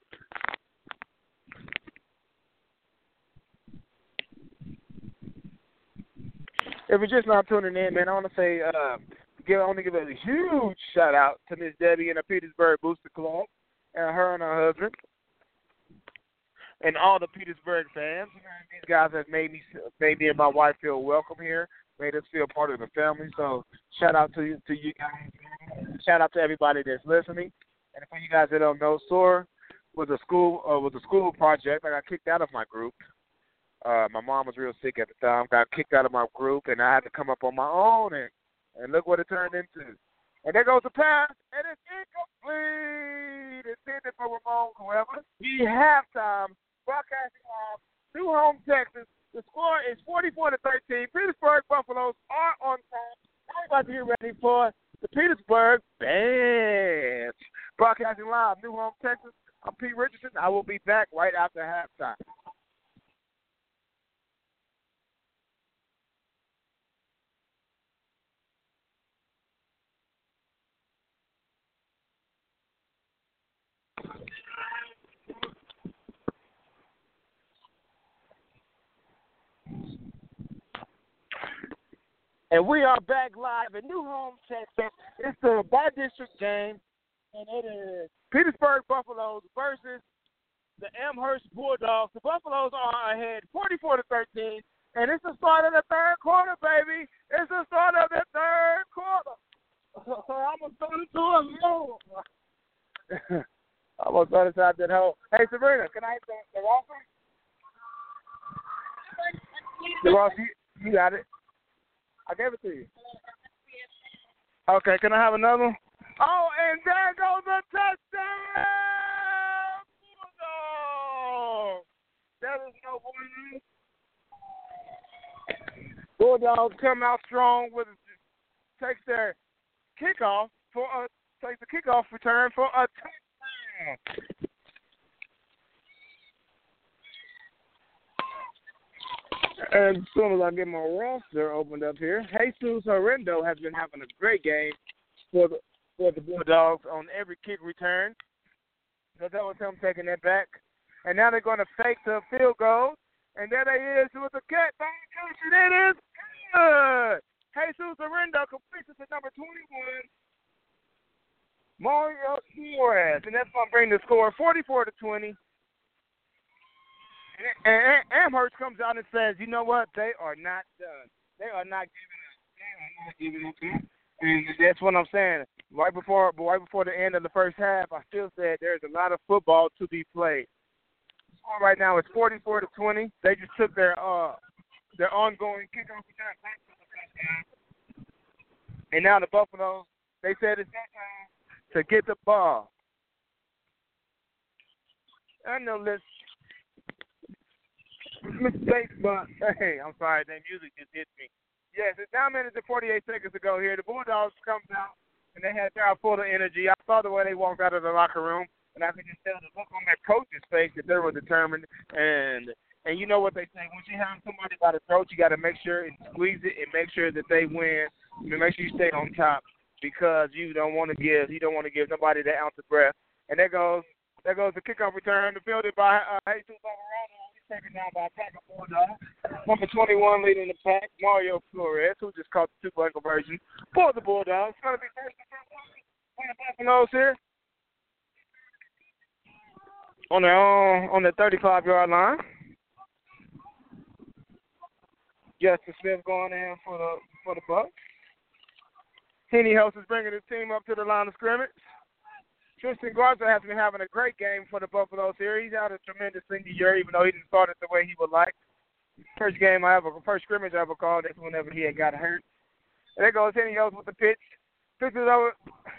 If you're just not tuning in, man, I want to say, uh, give, I want to give a huge shout out to Miss Debbie and the Petersburg Booster Club, and her and her husband, and all the Petersburg fans. These guys have made me, made me and my wife feel welcome here, made us feel part of the family. So shout out to you, to you guys. Shout out to everybody that's listening. And for you guys that don't know, S O A R was a school uh, was a school project. I got kicked out of my group. Uh, my mom was real sick at the time. Got kicked out of my group, and I had to come up on my own. And, and look what it turned into. And there goes the pass, and it's incomplete. It's intended for Ramon Cueva. The halftime broadcasting live to home Texas. The score is forty-four to thirteen. Petersburg Buffaloes are on top. Now we're about to get ready for the Petersburg Bench. Broadcasting live, New Home, Texas. I'm Pete Richardson. I will be back right after halftime. And we are back live in New Home, Texas. It's the by-district game, and it is Petersburg Buffaloes versus the Amherst Bulldogs. The Buffaloes are ahead forty-four to thirteen, and it's the start of the third quarter, baby. It's the start of the third quarter. I'm going to throw it to a hole. I'm going to throw this out that hole. Hey, Sabrina, can I hit the, the Ross? The Ross, you, you got it. I gave it to you. Okay, can I have another one? Oh, and there goes the touchdown! Bulldogs! That is no Bulldogs. Bulldogs come out strong with takes their kickoff for a takes the kickoff return for a touchdown. And as soon as I get my roster opened up here, Jesus Horrendo has been having a great game for the for the Bulldogs on every kick return. So that was him taking that back. And now they're going to fake the field goal. And there they is with the cut. It is good. Jesus Horrendo completes it to number twenty-one, Mario Suarez. And that's going to bring the score forty-four to twenty. And Amherst comes out and says, you know what? They are not done. They are not giving up. They are not giving up. And that's what I'm saying. Right before right before the end of the first half, I still said there's a lot of football to be played. The score right now is forty-four to twenty. They just took their uh their ongoing kickoff return back to the touchdown. And now the Buffaloes, they said it's that time to get the ball. I know this mistake, but hey, I'm sorry, that music just hit me. Yes, it's nine minutes and forty-eight seconds to go here. The Bulldogs come out, and they had their full of energy. I saw the way they walked out of the locker room, and I could just tell the look on their coach's face that they were determined. And and you know what they say, once you have somebody by the throat, you got to make sure and squeeze it and make sure that they win. And make sure you stay on top because you don't want to give you don't want to give nobody that ounce of breath. And there goes there goes the kickoff return, fielded by uh, Jesus Alvarado. Taken down by Packer Bulldog. Number twenty-one leading the pack, Mario Flores, who just caught the two-point conversion for the Bulldogs. It's going to be first and ten Buffaloes here on their own, on the thirty-five-yard line. Justin Smith going in for the for the Bucks. Henny Host is bringing his team up to the line of scrimmage. Tristan Garza has been having a great game for the Buffaloes here. He's had a tremendous senior year, even though he didn't start it the way he would like. First game I ever, first scrimmage I ever called, that's whenever he had got hurt. And there goes Henny Yost with the pitch. Pitch is over.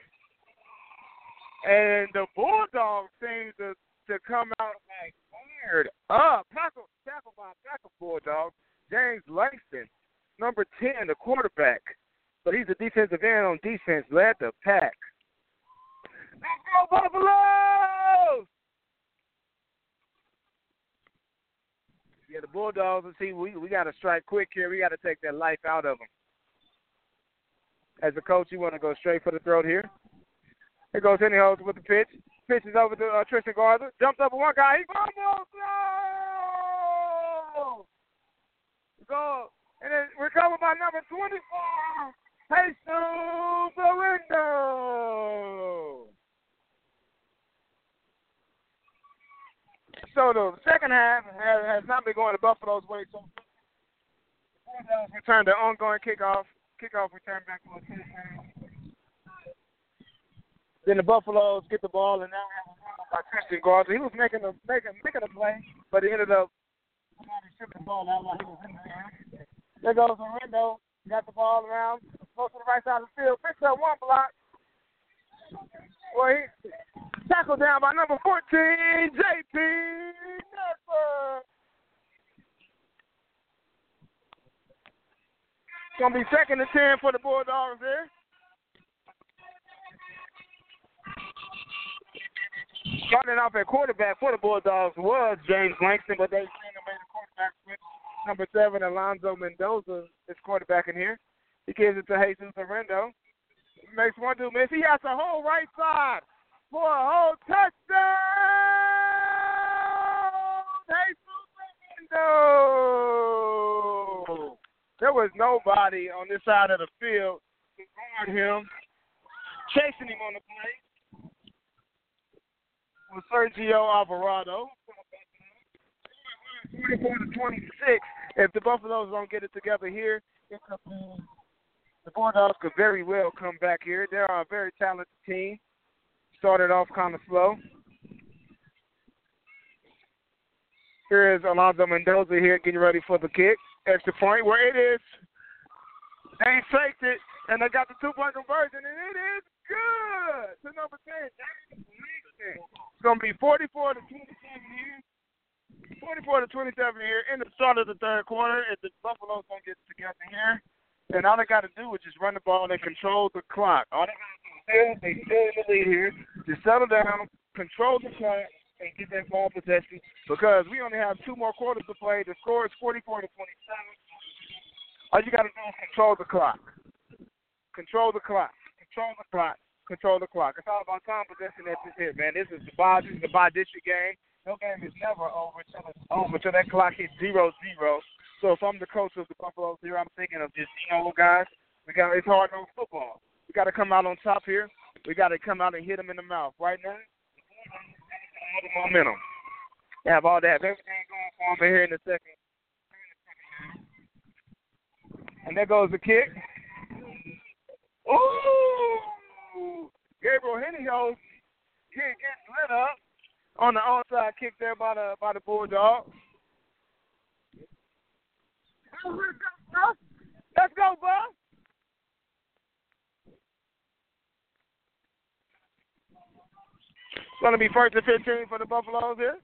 And the Bulldogs seem to, to come out like fired up. Tackle, tackle by tackle Bulldog. James Langston, number ten, the quarterback. But he's a defensive end on defense, led the pack. Let's go, Buffaloes! Yeah, the Bulldogs, let's see, we, we got to strike quick here. We got to take that life out of them. As a coach, you want to go straight for the throat here. Here goes Henny Yost with the pitch. Pitch is over to uh, Tristan Garza. Jumps up with one guy. He fumbles. No! Go. And then recovered by number twenty-four, Jesus Florindo. So the second half has, has not been going to Buffalo's way. So Bulldogs return the ongoing kickoff. Kickoff return back to a ten. Then the Buffaloes get the ball, and now we have a run by Tristan Garza. He was making a making making a play, but he ended up shipping the ball out while he was in the air. There goes Florindo. Got the ball around, close to the right side of the field. Picks up one block. Well, he tackled down by number fourteen, J P Network. It's going to be second and ten for the Bulldogs there. Starting off at quarterback for the Bulldogs was James Langston, but they sent him made the quarterback switch. Number seven, Alonzo Mendoza is quarterback in here. He gives it to Jesus Florindo. Makes one do miss. He has the whole right side for a whole touchdown. Jesus Florindo. There was nobody on this side of the field to guard him, chasing him on the play. With Sergio Alvarado, twenty-four to twenty-six. If the Buffaloes don't get it together here, it could be, the Bulldogs could very well come back here. They are a very talented team. Started off kind of slow. Here is Alonzo Mendoza here getting ready for the kick. Extra point where it is. They faked it, and they got the two-point conversion, and it is good to number ten. It's going to be forty-four to twenty-seven here. forty-four to twenty-seven here in the start of the third quarter. If the Buffaloes don't get together here, then all they got to do is just run the ball and control the clock. All they got to do is they still in the lead here. Just settle down, control the clock, and get that ball possession because we only have two more quarters to play. The score is forty-four to twenty-seven. All you got to do is control the clock. Control the clock. Control the clock. Control the clock. It's all about time possession at this hit, man. This is the by this is the by district game. No game is never over until it's over until that clock hits zero zero. So if I'm the coach of the Buffaloes here, I'm thinking of just, you know, guys, we got it's hard on football. We got to come out on top here. We got to come out and hit them in the mouth. Right now, all the momentum. They have all that. Everything going for them here in the second. And there goes the kick. Ooh! Gabriel Henny Yost kick gets lit up on the onside kick there by the by the Bulldogs. Let's go, bud. It's going to be first and fifteen for the Buffaloes here.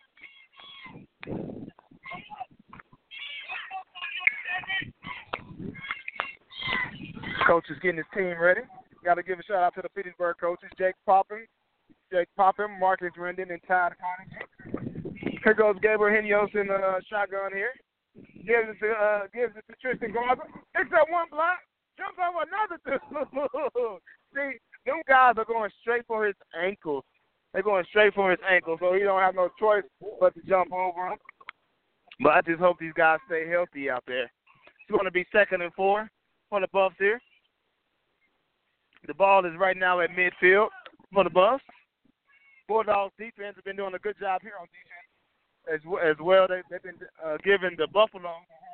Coach is getting his team ready. Got to give a shout out to the Petersburg coaches, Jake Poppin, Jake Poppin, Marcus Rendon, and Todd Carnegie. Here goes Gabriel Henny Yost in the uh, shotgun here. Gives it to uh, gives it to Tristan Garza. Picks up one block, jumps over another two. See, them guys are going straight for his ankles. They're going straight for his ankles, so he don't have no choice but to jump over him. But I just hope these guys stay healthy out there. It's going to be second and four for the Buffs here. The ball is right now at midfield for the Buffs. Bulldogs defense has been doing a good job here on defense as well. As well. They, they've been uh, giving the Buffalo.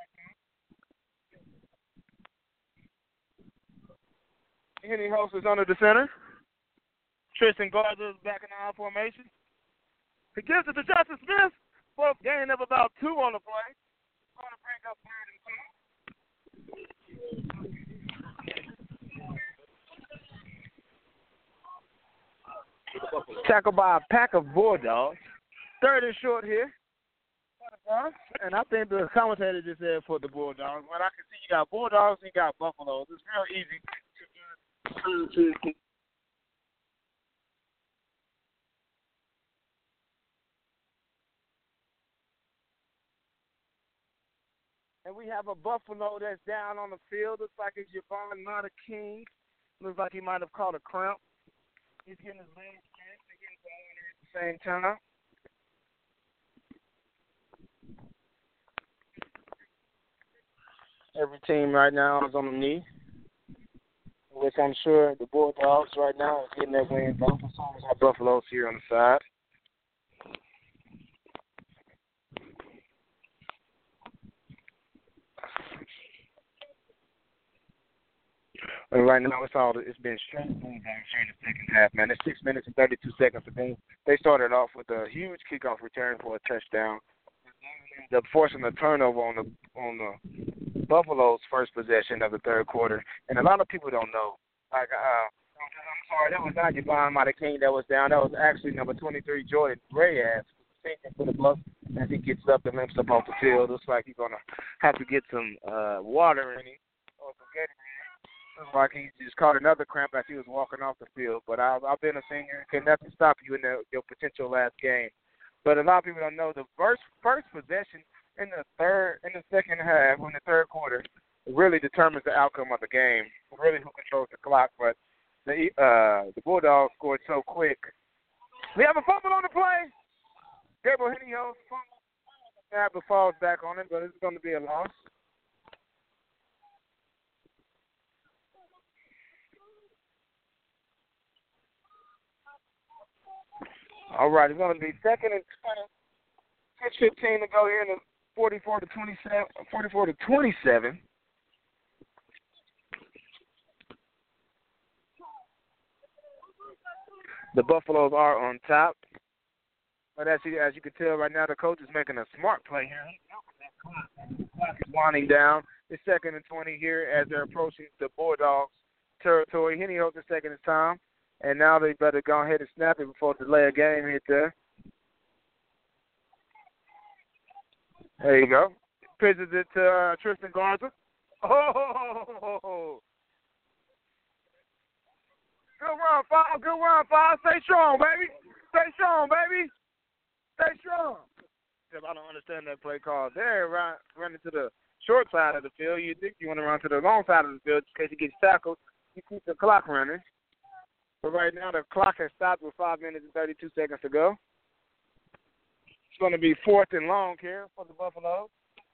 Henny Yost is under the center. Tristan Garza is back in the I formation. He gives it to Justin Smith for a gain of about two on the play. Going to bring up third and two. Tackled by a pack of Bulldogs. Third and short here. And I think the commentator just said for the Bulldogs. But I can see you got Bulldogs and you got Buffaloes. It's real easy to, to And we have a Buffalo that's down on the field. Looks like it's Javon, not a King. Looks like he might have caught a cramp. He's getting his legs stretched and getting going at the same time. Every team right now is on the knee, which I'm sure the Bulldogs right now is getting their wins off. As long as our Buffaloes here on the side. And right now, it's all it's been straight down here in the second half, man. It's six minutes and thirty-two seconds. They they started off with a huge kickoff return for a touchdown. They're forcing a turnover on the on the Buffalo's first possession of the third quarter, and a lot of people don't know. Like, uh, I'm sorry, that was not Javon Mata King that was down. That was actually number twenty-three, Jordan Reyes, sinking for the Bucks as he gets up and limps up off the field. Looks like he's gonna have to get some uh, water in him or some Gatorade. Looks like he just caught another cramp as he was walking off the field. But I've, I've been a senior. Can nothing stop you in the, your potential last game. But a lot of people don't know the first first possession in the third, in the second half, in the third quarter, really determines the outcome of the game. Really, who controls the clock? But the uh, the Bulldogs scored so quick. We have a fumble on the play. Gabriel Hennios fumble. Snap falls back on it, but it's going to be a loss. All right, it's going to be second and twenty. six fifteen to go here in the forty-four to twenty-seven. forty-four to twenty-seven. The Buffaloes are on top. But as you, as you can tell right now, the coach is making a smart play here. The clock is winding down. It's second and twenty here as they're approaching the Bulldogs' territory. Henny holds the second time. And now they better go ahead and snap it before the delay of game hit there. There you go. Pitches it to uh, Tristan Garza. Oh! Good run, Five. Good run, Five. Stay strong, baby. Stay strong, baby. Stay strong. I don't understand that play call there. Run, running to the short side of the field. You think you want to run to the long side of the field in case he gets tackled. You keep the clock running. But right now, the clock has stopped with five minutes and thirty-two seconds to go. It's going to be fourth and long here for the Buffaloes.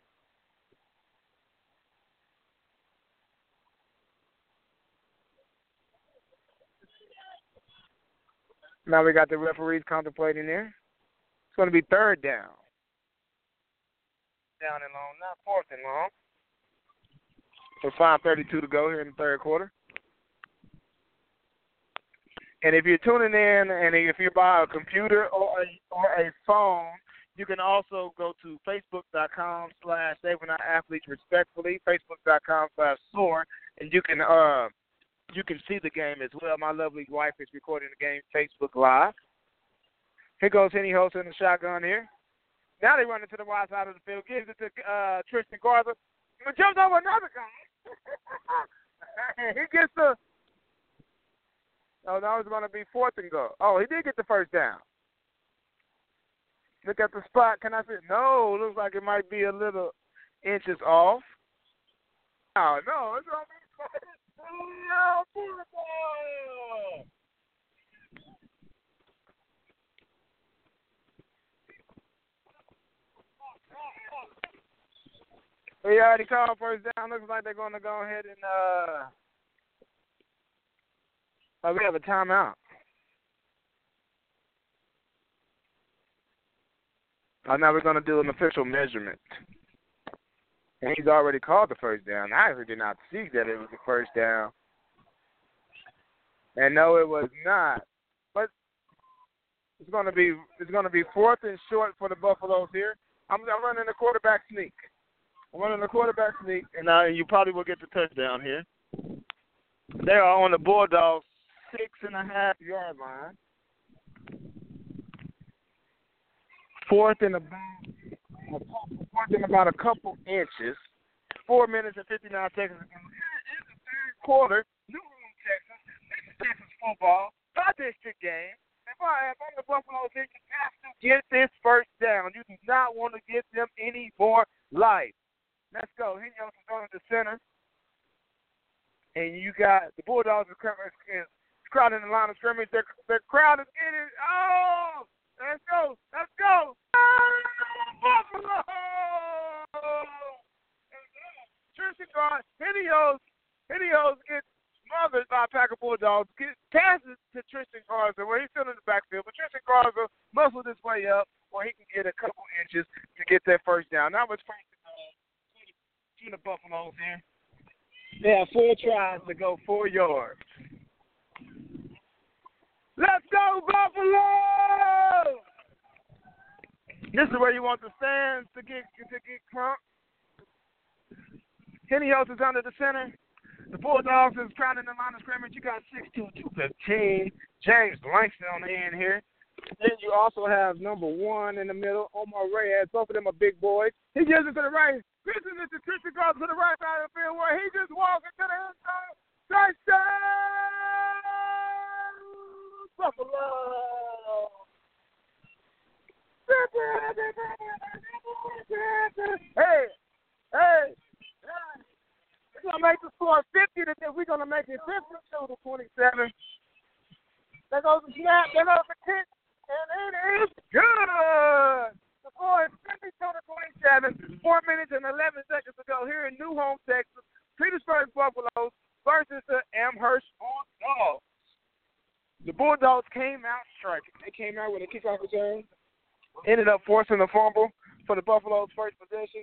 Now we got the referees contemplating there. It's going to be third down. Down and long, not fourth and long. For five thirty-two to go here in the third quarter. And if you're tuning in and if you're by a computer or a, or a phone, you can also go to facebook.com slash saving our athletes respectfully, facebook.com slash soar, and you can uh you can see the game as well. My lovely wife is recording the game Facebook Live. Here goes Henny Holtz in the shotgun here. Now they run into the wide side of the field, gives it to uh, Tristan Garza. He jumps over another guy. He gets the Oh, now it's going to be fourth and go. Oh, he did get the first down. Look at the spot. Can I see? No, looks like it might be a little inches off. Oh, no, it's going to be no, football. We already called first down. Looks like they're going to go ahead and uh. Oh, we have a timeout. Oh, now we're going to do an official measurement. And he's already called the first down. I actually did not see that it was the first down. And no, it was not. But it's going to be it's going to be fourth and short for the Buffaloes here. I'm, I'm running a quarterback sneak. I'm running a quarterback sneak, and uh, you probably will get the touchdown here. They are on the Bulldogs' six and a half yard line. Fourth and about, fourth and about a couple inches. Four minutes and fifty-nine seconds. In the third quarter, New Home, Texas. This is Texas football, our district game. If, I, if I'm the Buffalo Bills, you have to get this first down. You do not want to give them any more life. Let's go. Henios is on the center. And you got the Bulldogs is crowding the line of scrimmage. Their, their crowd is in it. Oh! Let's go. Let's go. Buffalo! Tristan Garza, Henios, Henios get smothered by Packer Bulldogs. Get passes to Tristan Garza where he's still in the backfield. But Tristan Garza muscled his way up where he can get a couple inches to get that first down. Now it's first and goal to the Buffaloes here. They have four tries to go four yards. Let's go, Buffalo! This is where you want the stands to get to get crunk. Henios is under the center. The Bulldogs is crowding the line of scrimmage. You got six two, two fifteen. James Langston on the end here. Then you also have number one in the middle, Omar Reyes. Both of them are big boys. He gives it to the right. Christian is the Christian goes to the right side of the field where he just walks into the end zone. Touchdown! Buffalo! Hey! Hey! We're going to make the score fifty to we're going to make it fifty-two to twenty-seven. There goes the snap. There goes the kick. And it is good. The score is fifty-two to twenty-seven. Four minutes and eleven seconds to go here in New Home, Texas. Petersburg Buffaloes versus the Amherst Bulldogs. The Bulldogs came out striking. They came out with a kickoff return. Ended up forcing a fumble for the Buffaloes' first possession.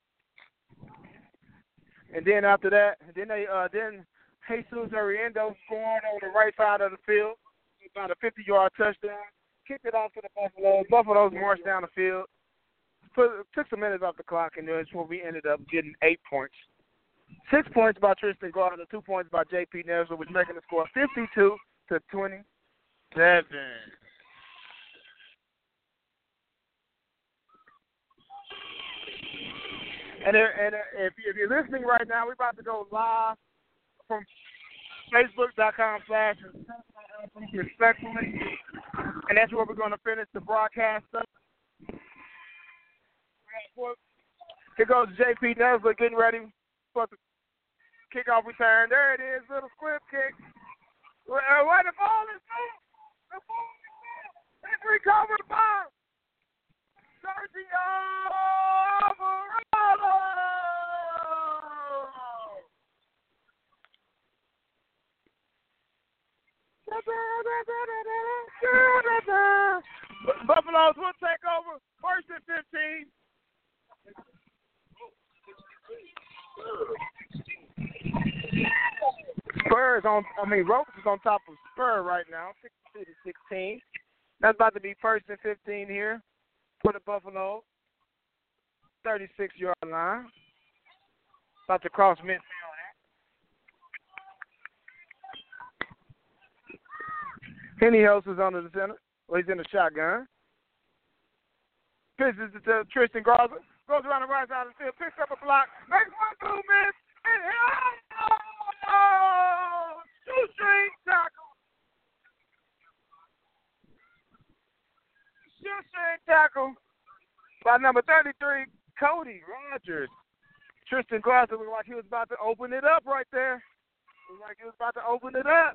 And then after that, then they uh, then Jesus Ariendo scored on the right side of the field, about a fifty-yard touchdown. Kicked it off to the Buffaloes. Buffaloes marched down the field. Put, took some minutes off the clock, and that's where we ended up getting eight points. Six points by Tristan Garza, two points by J P Nesler, which making the score fifty-two to twenty-seven. And, and if, if you're listening right now, we're about to go live from Facebook.com slash respectfully. And that's where we're going to finish the broadcast up. Here goes J P Nesler getting ready for the kickoff return. There it is, little squib kick. Where, where the ball is moved. The ball is moved. It's recovered by Sergio Alvarado. Buffaloes will take over first and fifteen. Spurs on, I mean, Ropes is on top of Spur right now, sixty-two to sixteen. That's about to be first and fifteen here for the Buffaloes. thirty-six-yard line. About to cross midfield here. Henios is under the center. Well, he's in the shotgun. Pitches it to Tristan Garza. Goes around the right side of the field. Picks up a block. Makes one movement. And oh! Shoestring tackle. Shoestring tackle by number thirty-three, Cody Rogers. Tristan Garza looked like he was about to open it up right there. Looked like he was about to open it up.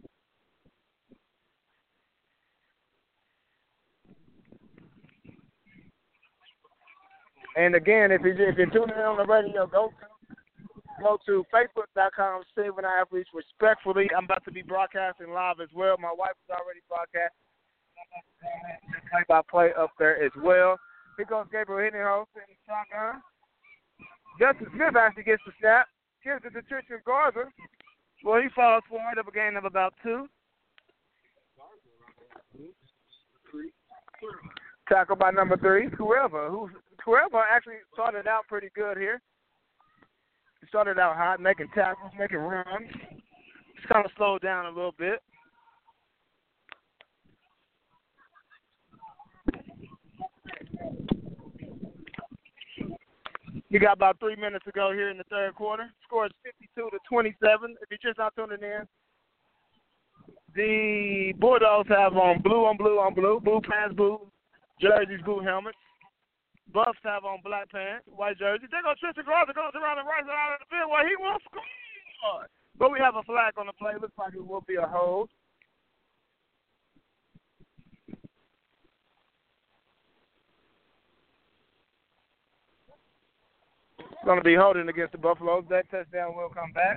And again, if you're, if you're tuning in on the radio, go to go to Facebook.com, Saving Our Athletes Respectfully. I'm about to be broadcasting live as well. My wife is already broadcasting. Play-by-play up there as well. Here goes Gabriel Henios in the shotgun. Justin Smith actually gets the snap. Gives it to Tristan Garza. Well, he falls forward of a gain of about two. Tackle by number three, whoever. Who, whoever actually started out pretty good here. He started out hot, making tackles, making runs. Just kind of slowed down a little bit. We got about three minutes to go here in the third quarter. Score is fifty-two to twenty-seven. If you're just not tuning in, the Bulldogs have on blue on blue on blue, blue pants, blue jerseys, blue helmets. Buffs have on black pants, white jerseys. There goes Tristan Garza, goes around the right side of the field where he will score. But we have a flag on the play. Looks like it will be a hold. Going to be holding against the Buffaloes. That touchdown will come back.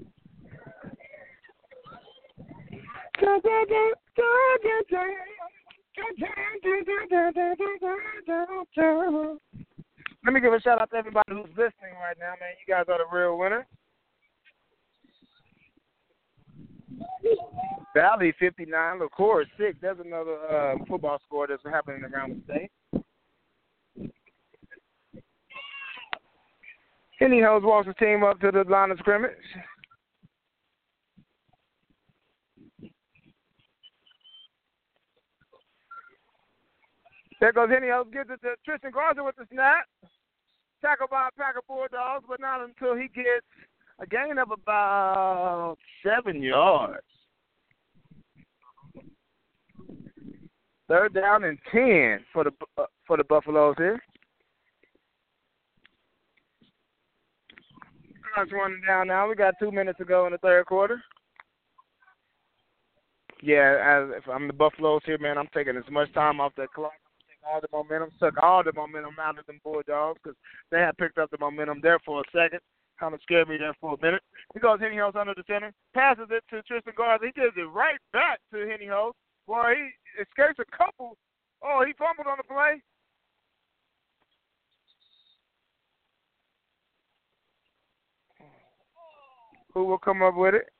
Let me give a shout out to everybody who's listening right now, man. You guys are the real winners. Valley fifty-nine, LaCour six. There's another uh, football score that's happening around the state. Henny Hills walks his team up to the line of scrimmage. There goes Henny Hills, gives it to Tristan Garza with the snap. Tackled by Packer Bulldogs, but not until he gets a gain of about seven yards. Third down and ten for the uh, for the Buffaloes here. It's running down now. We got two minutes to go in the third quarter. Yeah, as if I'm the Buffaloes here, man, I'm taking as much time off the clock. I'm taking all the momentum, suck all the momentum out of them Bulldogs because they have picked up the momentum there for a second. Kind of scared me there for a minute. He goes Henny Hills under the center, passes it to Tristan Garza. He gives it right back to Henny Hills. Boy, he escapes a couple. Oh, he fumbled on the play. Who will come up with it?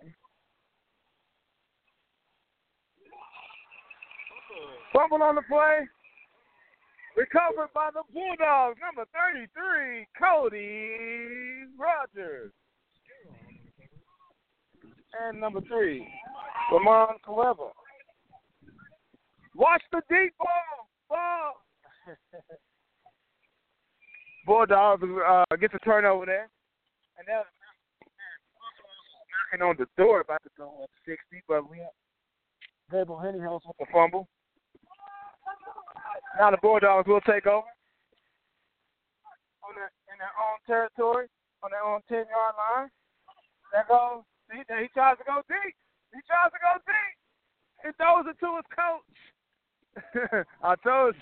Fumble on the play. Recovered by the Bulldogs, number thirty-three, Cody Rogers. And number three, Lamont Cueva. Watch the deep ball. Ball. Bulldogs uh, gets a turnover there. And that knocking on the door, about to go up sixty, but we have Gable Henny Hills with the fumble. Now the Bulldogs will take over on their, in their own territory, on their own ten-yard line. There goes, see, there he tries to go deep. He tries to go deep. He throws it to his coach. I told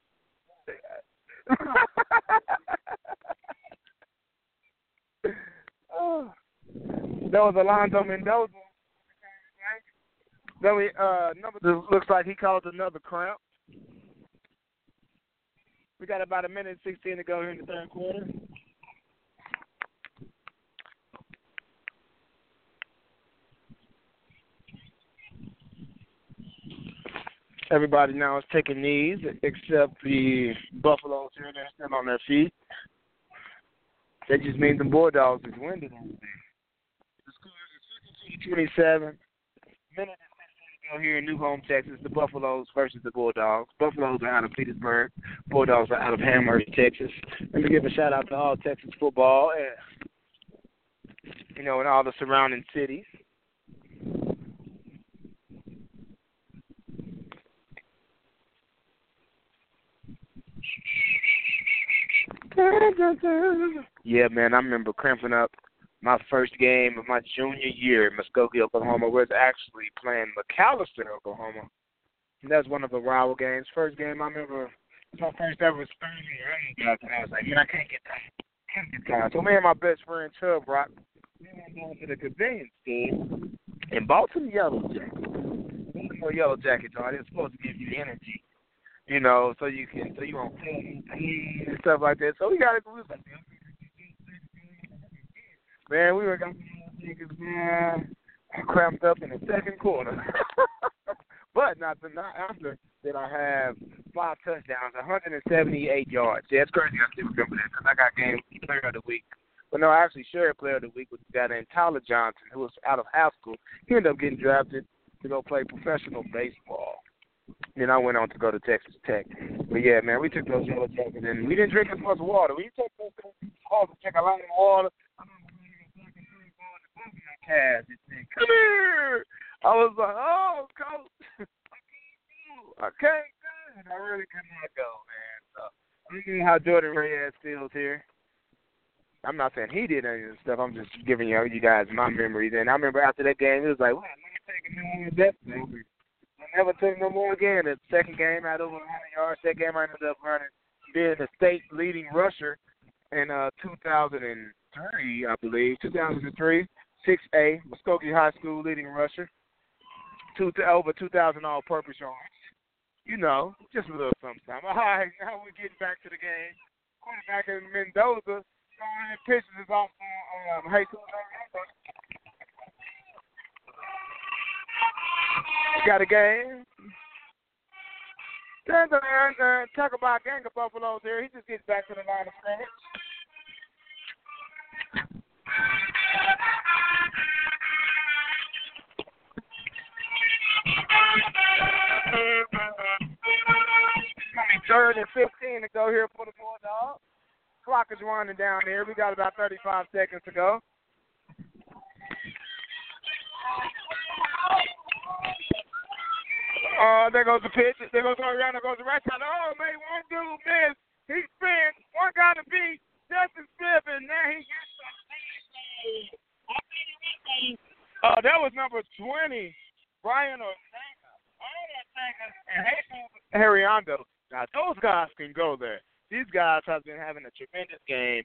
you. Oh. That was Alonzo Mendoza. Then we, uh, number looks like he caused another cramp. We got about a minute and sixteen to go here in the third quarter. Everybody now is taking knees except the Buffaloes here. They're still on their feet. That just means the Bulldogs is winning everything. The score is fifty-two to twenty-seven. Minute and sixteen to go here in New Home, Texas. The Buffaloes versus the Bulldogs. Buffaloes are out of Petersburg. Bulldogs are out of Amherst, Texas. Let me give a shout out to all Texas football and, you know, and all the surrounding cities. Yeah, man, I remember cramping up my first game of my junior year in Muskogee, Oklahoma. We was actually playing McAllister, Oklahoma. And that was one of the rival games. First game, I remember, it was my first ever spring running. And I was like, man, I can't get that. Can't get that. So me and my best friend, Chubb Rock, we went down to the convenience store and bought some yellow jackets. More yellow jackets on. It's supposed to give you energy. You know, so you can, so you won't feel pain and stuff like that. So we got it. We was like, man, we were going to man, cramped up in the second quarter. But not, the, not after that I have five touchdowns, one hundred seventy-eight yards. Yeah, it's crazy. I still remember that because I got game player of the week. But no, I actually shared player of the week with a guy named Tyler Johnson, who was out of high school. He ended up getting drafted to go play professional baseball. Then I went on to go to Texas Tech. But, yeah, man, we took those yellow jackets, and we didn't drink as much water. We took those calls to take a lot of water. Cash, come here. I was like, oh, coach, I can't do it. I really could not go, man. So, I don't know how Jordan Reyes feels here. I'm not saying he did any of this stuff. I'm just giving you, you guys my memories. And I remember after that game, it was like, well, I'm taking no more that thing. I never took no more again. The second game, I had over one hundred yards. That game, I ended up running, being the state leading rusher in uh, two thousand three, I believe, two thousand three. six A, Muskogee High School leading rusher. Two to over two thousand all-purpose yards. You know, just a little something. All right, now we're getting back to the game. Quarterback in Mendoza throwing pitches is off on um, Jesus. Got a game. Then the uh, talk about gang of Buffaloes here. He just gets back to the line of scrimmage. Third and fifteen to go here for the Bulldogs. Clock is running down here. We got about thirty-five seconds to go. Oh, uh, there goes the pitch. There goes the around. There goes the right side. Oh, man, one dude missed. He spin. One got to beat Justin Smith, and now he gets the Oh, uh, that was number twenty, Brian Ortega. Brian Ortega and Jesus Harriondo. Now, those guys can go there. These guys have been having a tremendous game.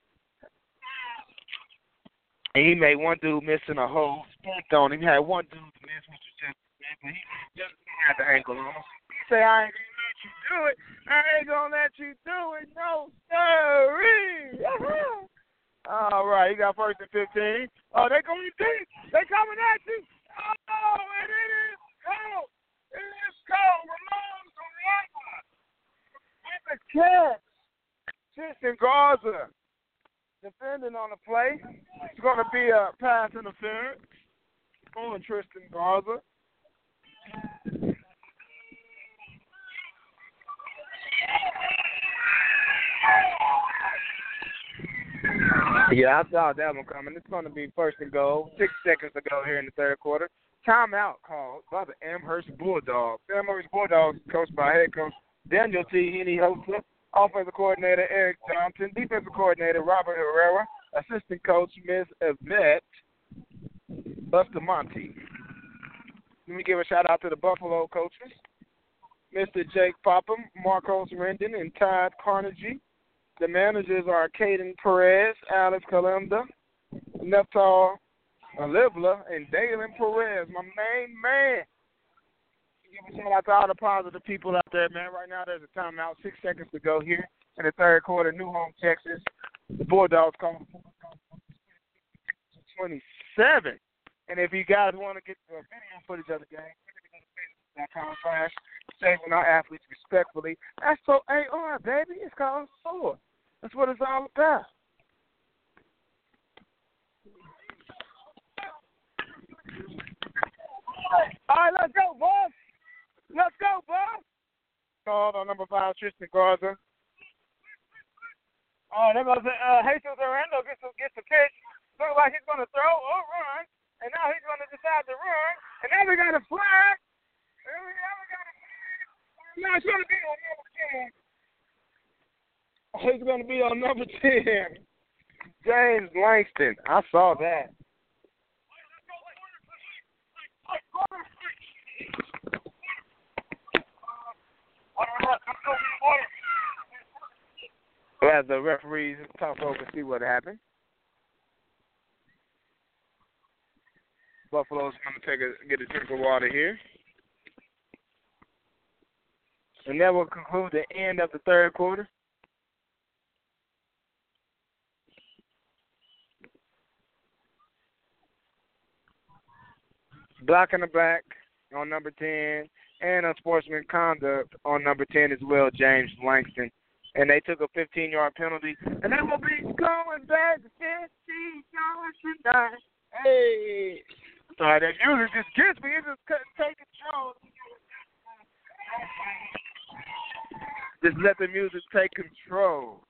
And he made one dude missing a whole sprint on him. He had one dude miss, which was just, he just had the ankle on him. He said, I ain't going to let you do it. I ain't going to let you do it. No, sorry. All right, he got first and fifteen. Oh, they going deep. They coming at you. Oh, and it is cold. It is cold. Ramon Garza. It's a catch. Tristan Garza defending on the play. It's going to be a pass interference on Tristan Garza. Yeah, I saw that one coming. It's going to be first and goal. Six seconds to go here in the third quarter. Timeout called by the Amherst Bulldogs. The Amherst Bulldogs coached by head coach Daniel T. Henny-Hosa, offensive coordinator Eric Johnson, defensive coordinator Robert Herrera, assistant coach Miz Yvette Bustamante. Let me give a shout-out to the Buffalo coaches, Mister Jake Popham, Marcos Rendon, and Todd Carnegie. The managers are Caden Perez, Alex Kalemda, Neptal Olivla, and Dalen Perez, my main man. Give a shout out to all the positive people out there, man. Right now there's a timeout, six seconds to go here in the third quarter. New Home, Texas. The Bulldogs call twenty-seven. And if you guys want to get the video footage of the game, dot com slash saving our athletes respectfully. That's so A R, baby. It's called S O A R. That's what it's all about. All right, let's go, boss. Let's go, boss. Called on number five, Tristan Garza. Oh, there goes uh, Jesus Orlando gets the, gets the pitch. Looks like he's going to throw or run. And now he's going to decide to run. And now we got a flag. And now we got a flag. Now it's going to be on number ten. He's going to be on number ten. James Langston. I saw that. As the referees talk over and see what happened. Buffalo's going to take a get a drink of water here. And that will conclude the end of the third quarter. Block in the back on number ten, and unsportsmanlike conduct on number ten as well, James Langston. And they took a fifteen-yard penalty, and they will be going back to fifteen yards tonight. Hey. Sorry, that usually just gets me. It just couldn't take control. Just let the music take control.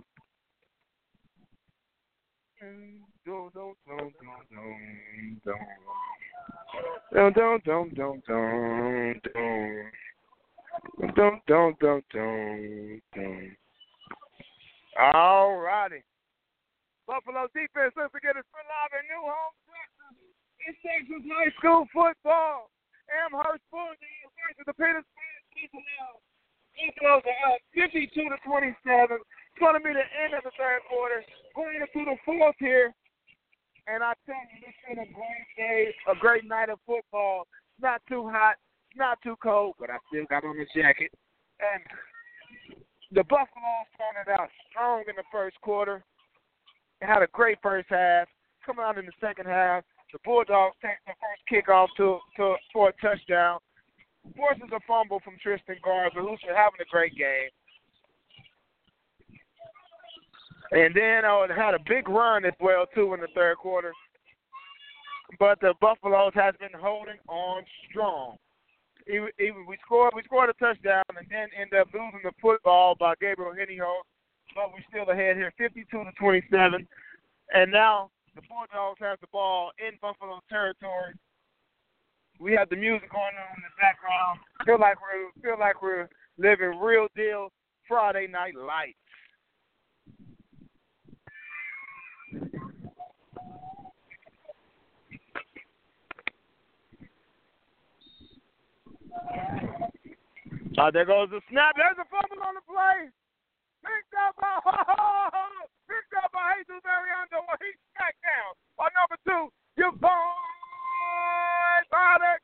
Don't, don't, don't, don't, don't. Don't, don't, don't, don't, don't, don't. Don't, don't, don't, don't, don't. All righty. Buffalo defense looks to get a spin live in New Home, Texas. It's Texas High School football. Amherst Bulldogs versus the Petersburg Peace. Eagles are up fifty-two to twenty-seven. It's going to be the end of the third quarter. Going into the fourth here. And I tell you, this has been a great day, a great night of football. Not too hot, not too cold, but I still got on the jacket. And the Buffaloes started out strong in the first quarter. They had a great first half. Coming out in the second half, the Bulldogs take the first kickoff to, to for a touchdown. Forces a fumble from Tristan Garza, who's having a great game. And then uh, had a big run as well, too, in the third quarter. But the Buffaloes has been holding on strong. Even, even we scored we scored a touchdown and then ended up losing the football by Gabriel Henniholt. But we're still ahead here, fifty-two to twenty-seven. And now the Bulldogs have the ball in Buffalo territory. We have the music going on in the background. Feel like we're feel like we're living real deal Friday Night Lights. Uh, there goes the snap. There's a fumble on the play. Picked up by picked up by Jesus Ariando. He's smacked down by number two. You're born by the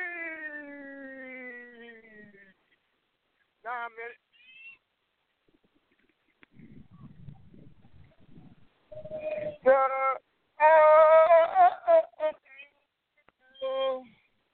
King. Nine minutes. Uh, uh, uh, uh, uh.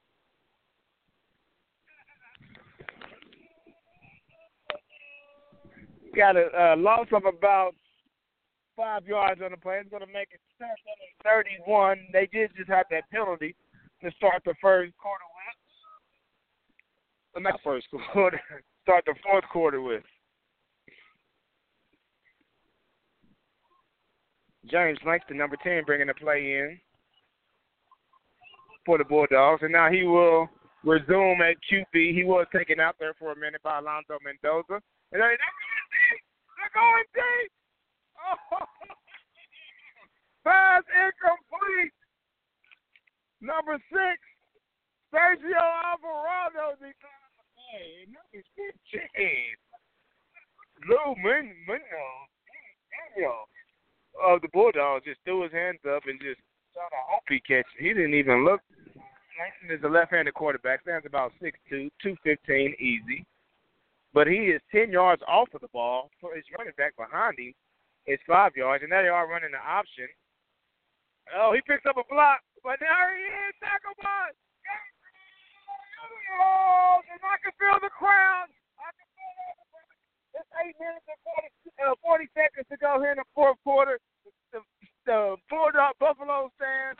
Got a uh, loss of about five yards on the play. It's going to make it second and thirty-one. They did just have that penalty to start the first quarter with. Not first quarter. Start the fourth quarter with. James Langston, number ten, bringing the play in for the Bulldogs. And now he will resume at Q B. He was taken out there for a minute by Alonzo Mendoza. And they're going deep. They're going deep. Oh. Pass incomplete. Number six, Sergio Alvarado. Hey, number fifteen. Lou Munoz of the Bulldogs just threw his hands up and just tried to hope he catch it. He didn't even look. Langston is a left-handed quarterback. Stands about six two, two fifteen, easy. But he is ten yards off of the ball. So his running back behind him is five yards, and now they are running the option. Oh, he picks up a block, but there he is, tackle by. Oh, and I can feel the crowd. I can feel it. It's eight minutes and forty, uh, forty seconds to go here in the fourth quarter. The, the Bulldog Buffalo stands.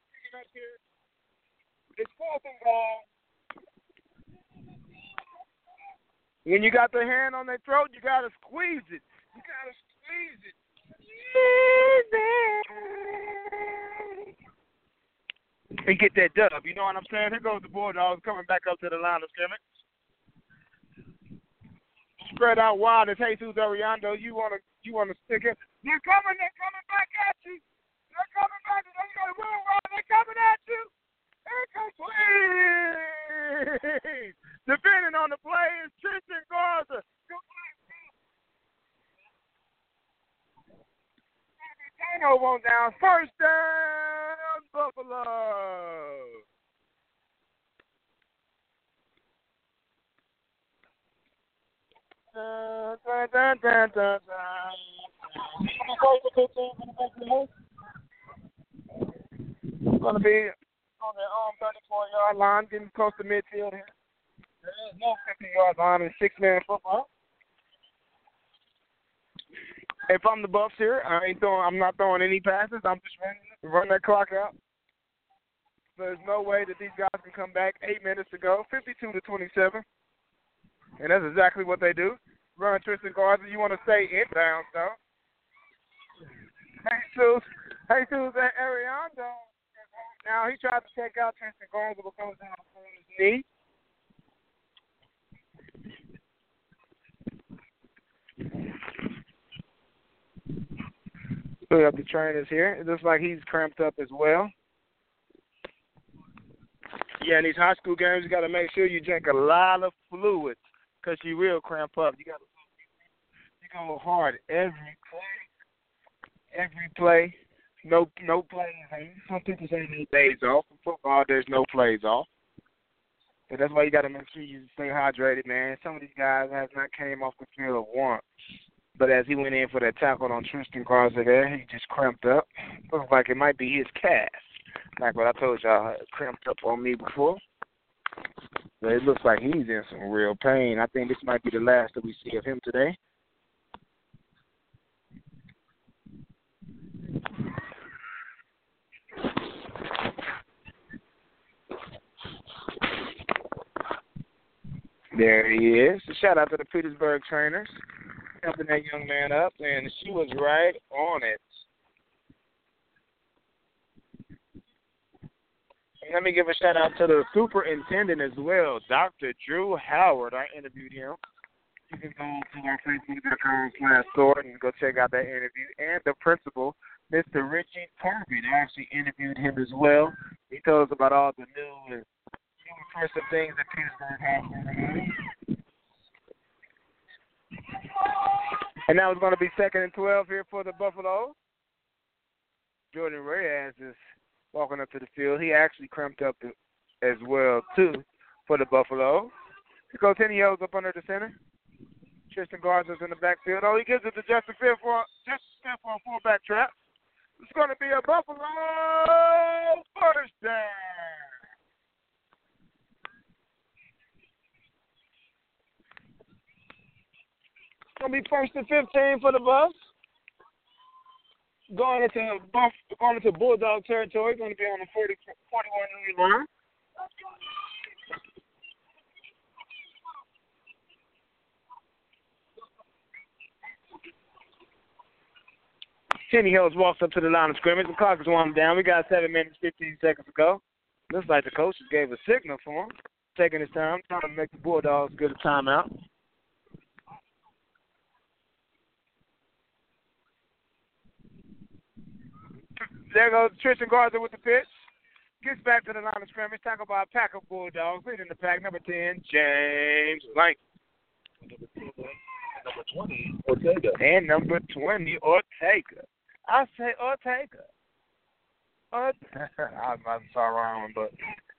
It's fourth and goal. When you got the hand on their throat, you got to squeeze it. You got to squeeze it. And get that dub. You know what I'm saying? Here goes the Bulldogs coming back up to the line of scrimmage. Spread out wide as Jesus Ariando. You want to you want to stick it. They're coming. They're coming back at you. They're coming back. They're going to move right. They're coming at you. Incomplete. Defending on the play is Tristan Garza. Dano won't down. First down, Buffalo. Dun, dun, dun, dun, dun, dun. It's going to be on their own thirty-four-yard line, getting close to midfield here. There is no fifty-yard line in six-man football. If I'm the Buffs here, I ain't throwing. I'm not throwing any passes. I'm just running, running that clock out. There's no way that these guys can come back. Eight minutes to go. fifty-two to twenty-seven. And that's exactly what they do. Run Tristan Garza. You want to stay inbound, though. Jesus, Jesus Ariando. Now, he tried to take out Tristan Garza because of his knee. Look up the trainers here. It looks like he's cramped up as well. Yeah, in these high school games, you got to make sure you drink a lot of fluids because you will cramp up. You got to you go hard every play, every play. No, no plays. Some people say no days off. In football, there's no plays off. But that's why you got to make sure you stay hydrated, man. Some of these guys have not came off the field once. But as he went in for that tackle on Tristan Garza there, he just cramped up. Looks like it might be his calf. Like what I told y'all, it cramped up on me before. But it looks like he's in some real pain. I think this might be the last that we see of him today. There he is. A shout out to the Petersburg trainers, helping that young man up, and she was right on it. And let me give a shout out to the superintendent as well, Doctor Drew Howard. I interviewed him. You can go to our Facebook dot com slash store and go check out that interview. And the principal, Mister Richie Kirby, I actually interviewed him as well. He told us about all the new and impressive things that Petersburg has going on. And now it's going to be second and twelve here for the Buffalo. Jordan Reyes is walking up to the field. He actually cramped up as well, too, for the Buffalo. Here goes Tenny Hills up under the center. Tristan Garza's in the backfield. Oh, he gives it to Justin Field for, Justin Field for a fullback trap. It's going to be a Buffalo first down. It's going to be first and fifteen for the Buffs. Going into Buff, going into Bulldog territory. Going to be on the forty, forty-one yard line. Tenny Hills walks up to the line of scrimmage. The clock is wound down. We got seven minutes, fifteen seconds to go. Looks like the coach just gave a signal for him, taking his time, trying to make the Bulldogs get a timeout. There goes Tristan Garza with the pitch. Gets back to the line of scrimmage. Tackled by a pack of Bulldogs. Leading the pack, number ten, James Blank. Number twenty, Ortega. And number twenty, Ortega. I say Ortega. Ortega. I'm not sorry wrong, but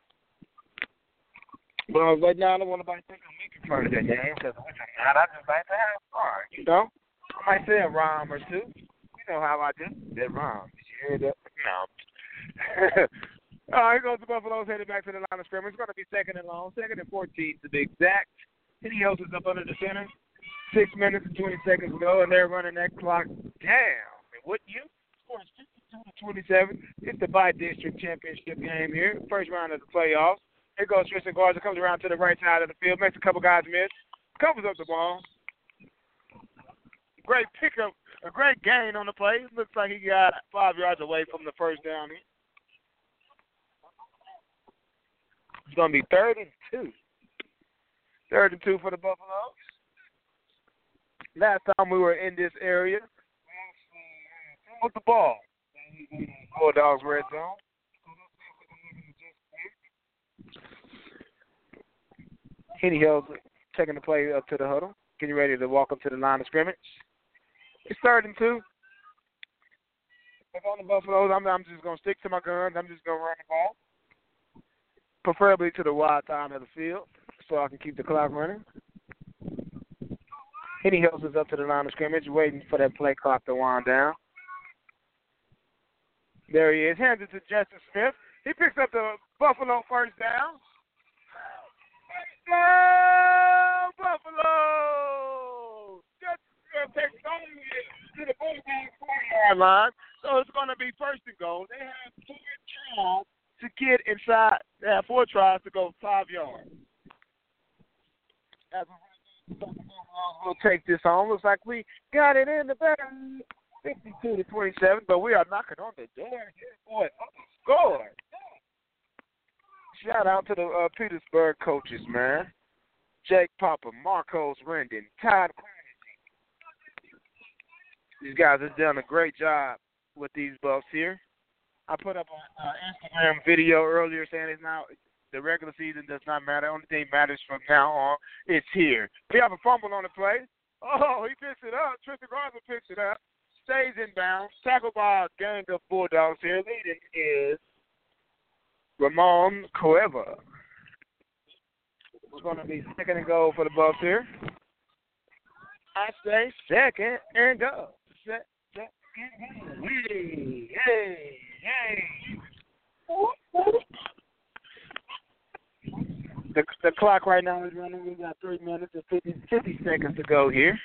well, right now I don't want nobody to think I'm making fun of that game because I'm not. I just like to have fun, you know. I might say a rhyme or two. You know how I do. That rhyme. Did you hear that? No. All right, here goes the Buffaloes headed back to the line of scrimmage. It's going to be second and long, second and fourteen to be exact. Tenny Hills is up under the center. Six minutes and twenty seconds to go, and they're running that clock down. And what you? Score is fifty-two to twenty-seven. It's the by-district championship game here. First round of the playoffs. Here goes Tristan Garza. Comes around to the right side of the field. Makes a couple guys miss. Covers up the ball. Great pickup. A great gain on the play. Looks like he got five yards away from the first down here. It's going to be third and two. Third and two for the Buffaloes. Last time we were in this area, with the ball. Bulldogs red zone. Tenny Hills taking the play up to the huddle, getting ready to walk up to the line of scrimmage. It's third and two. If I'm the Buffaloes, I'm, I'm just going to stick to my guns. I'm just going to run the ball, preferably to the wide side of the field so I can keep the clock running. Tenny Hills is up to the line of scrimmage, waiting for that play clock to wind down. There he is. Hands it to Justin Smith. He picks up the Buffalo first down. Go Buffalo! Justin Smith takes it on to the Bulldogs four-yard line. So it's going to be first and goal. They have four tries to get inside. They have four tries to go five yards. As a We'll take this on. Looks like we got it in the bag. fifty-two to twenty-seven, but we are knocking on the door here for an score. Shout out to the uh, Petersburg coaches, man. Jake Popper, Marcos Rendon, Todd Clancy. These guys have done a great job with these Bucks here. I put up an uh, Instagram video earlier saying it's now the regular season does not matter. Only thing matters from now on. It's here. We have a fumble on the play. Oh, he picks it up. Tristan Garza picks it up. Stays inbound. Tackled by a gang of Bulldogs here. Leading is Ramon Cueva. It's going to be second and goal for the Bucks here. I say second and go. Set, set, and go. Hey, hey, hey. The, the clock right now is running. We got three minutes and fifty, fifty seconds to go here.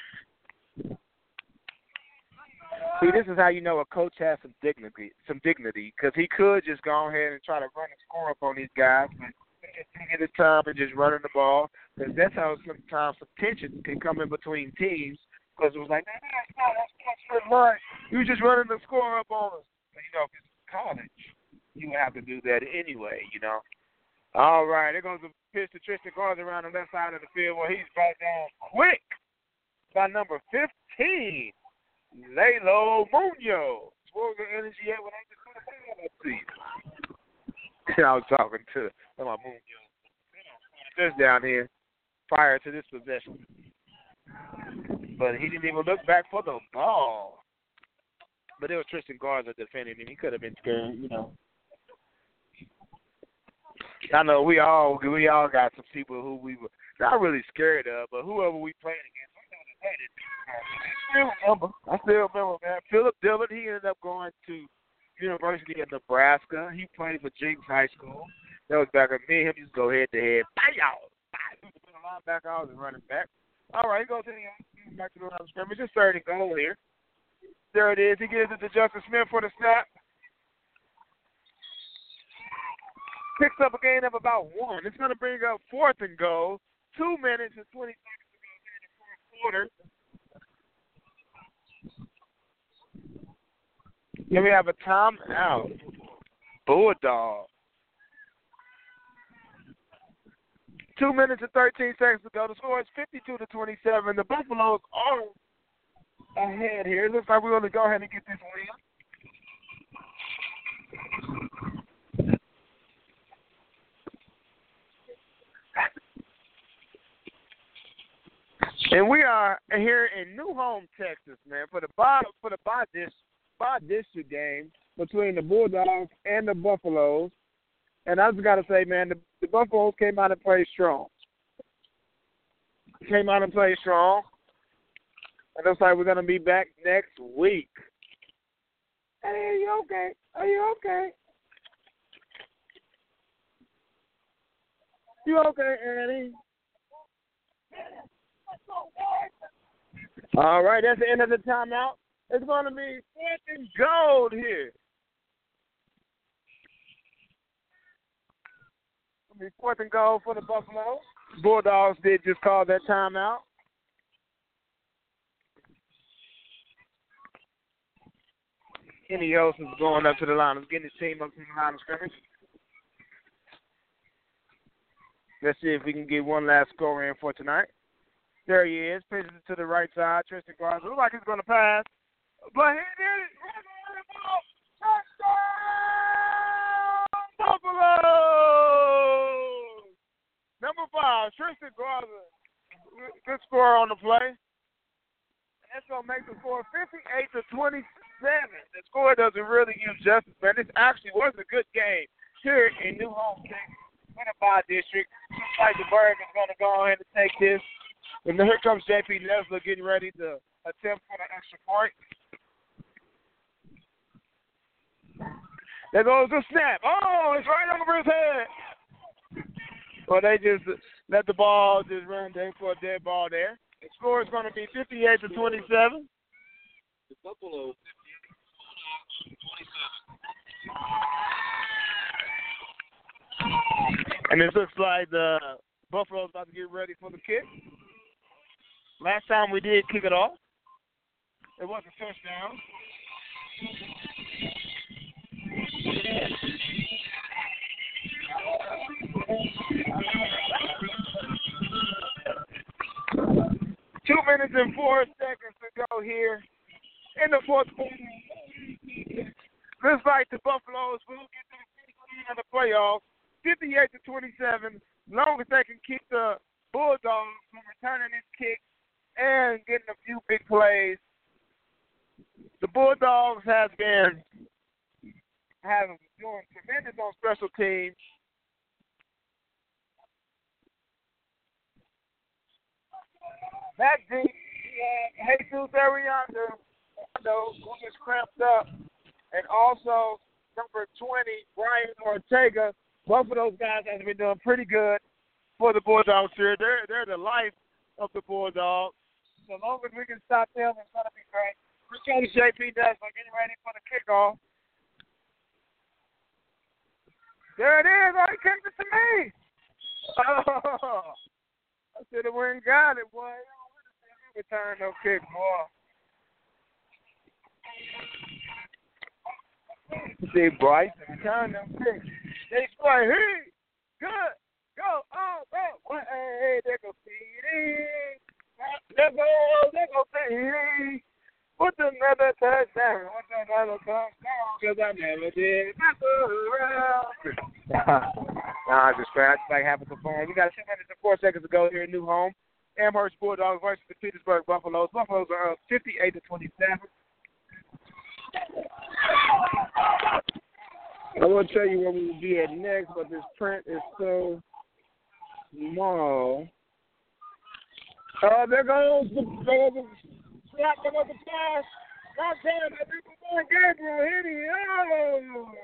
See, this is how you know a coach has some dignity, some dignity, because he could just go ahead and try to run and score up on these guys, but he just taking his time and just running the ball, because that's how sometimes some tension can come in between teams, because it was like, nah, that's not, that's not line. You were just running the score up on us. But, you know, if it's college, you would have to do that anyway, you know. All right, there goes the pitch to Tristan Garza around the left side of the field where he's brought down quick by number fifteen. Lalo Munoz. What was the energy at when I just put a see? I was talking to my Munoz. Just down here prior to this possession. But he didn't even look back for the ball. But it was Tristan Garza defending him. He could have been scared, you know. I know we all we all got some people who we were not really scared of, but whoever we played against, we knew they hated. I still remember. I still remember, man. Philip Dillard, he ended up going to University of Nebraska. He played for Jenks High School. That was back at me and him used to go head to head. Bye-yow! Bye! He was a linebacker. I was a running back. All right, he goes to the back to the line of scrimmage. It's third and goal here. There it is. He gives it to Justin Smith for the snap. Picks up a gain of about one. It's going to bring up fourth and goal. Two minutes and twenty seconds to go here in the fourth quarter. Then we have a timeout. Bulldog. Two minutes and thirteen seconds to go. The score is fifty-two to twenty-seven. The Buffaloes are ahead here. It looks like we're going to go ahead and get this win. And we are here in New Home, Texas, man, for the by for the by dis by district game between the Bulldogs and the Buffaloes. And I just got to say, man, the, the Buffaloes came out and played strong. Came out and played strong. It looks like we're going to be back next week. Hey, are you okay? Are you okay? You okay, Annie? All right, that's the end of the timeout. It's going to be fourth and gold here. It's going to be fourth and gold for the Buffalo. Bulldogs did just call that timeout. Kenny Olsen's going up to the line. He's getting his team up to the line of scrimmage. Let's see if we can get one last score in for tonight. There he is. Pitches it to the right side. Tristan Garza. Looks like he's going to pass. But he did it. Touchdown! Buffalo! Number five, Tristan Garza. Good score on the play. That's going to make the score fifty-eight to twenty-seven. The score doesn't really give justice, man. This actually was a good game here in New Home, Texas. In a bye district. Looks like the Berg is going to go ahead and take this. And here comes J P Leslie getting ready to attempt for the extra point. There goes the snap. Oh, it's right over his head. Well, they just let the ball just run there for a dead ball there. The score is going to be fifty-eight to twenty-seven. The Buffalo And it looks like the Buffalo's about to get ready for the kick. Last time we did kick it off, it was a touchdown. Two minutes and four seconds to go here in the fourth quarter. Looks like the Buffaloes will get to the in the playoffs, fifty-eight to twenty-seven. Long as they can keep the Bulldogs from returning this kick and getting a few big plays. The Bulldogs have been having doing tremendous on special teams. Back deep, yeah, Jesus Ariando, who gets cramped up, and also number twenty, Brian Ortega. Both of those guys have been doing pretty good for the Bulldogs here. They're they're the life of the Bulldogs. So long as we can stop them, it's going to be great. Coach J P does for getting ready for the kickoff. There it is. Oh, he kicked it to me. Oh, I should have went and got it, boy. Return no kick, boy. See, Bryce, return no kick. They play, hey, good, go, oh, go. Hey, hey, there go P D. There go, there go P D. What's another touchdown? What's another touchdown? Because I never did. Nah, just scratch. Like happens to phone. We got two minutes and four seconds to go here in New Home. Amherst Bulldogs versus the Petersburg Buffaloes. Buffaloes are up fifty-eight to twenty-seven. I will tell you where we will be at next, but this print is so small. Oh, there goes the, there goes the snap, there goes the pass. Not damn, I think we're going Gabriel hit it. Oh.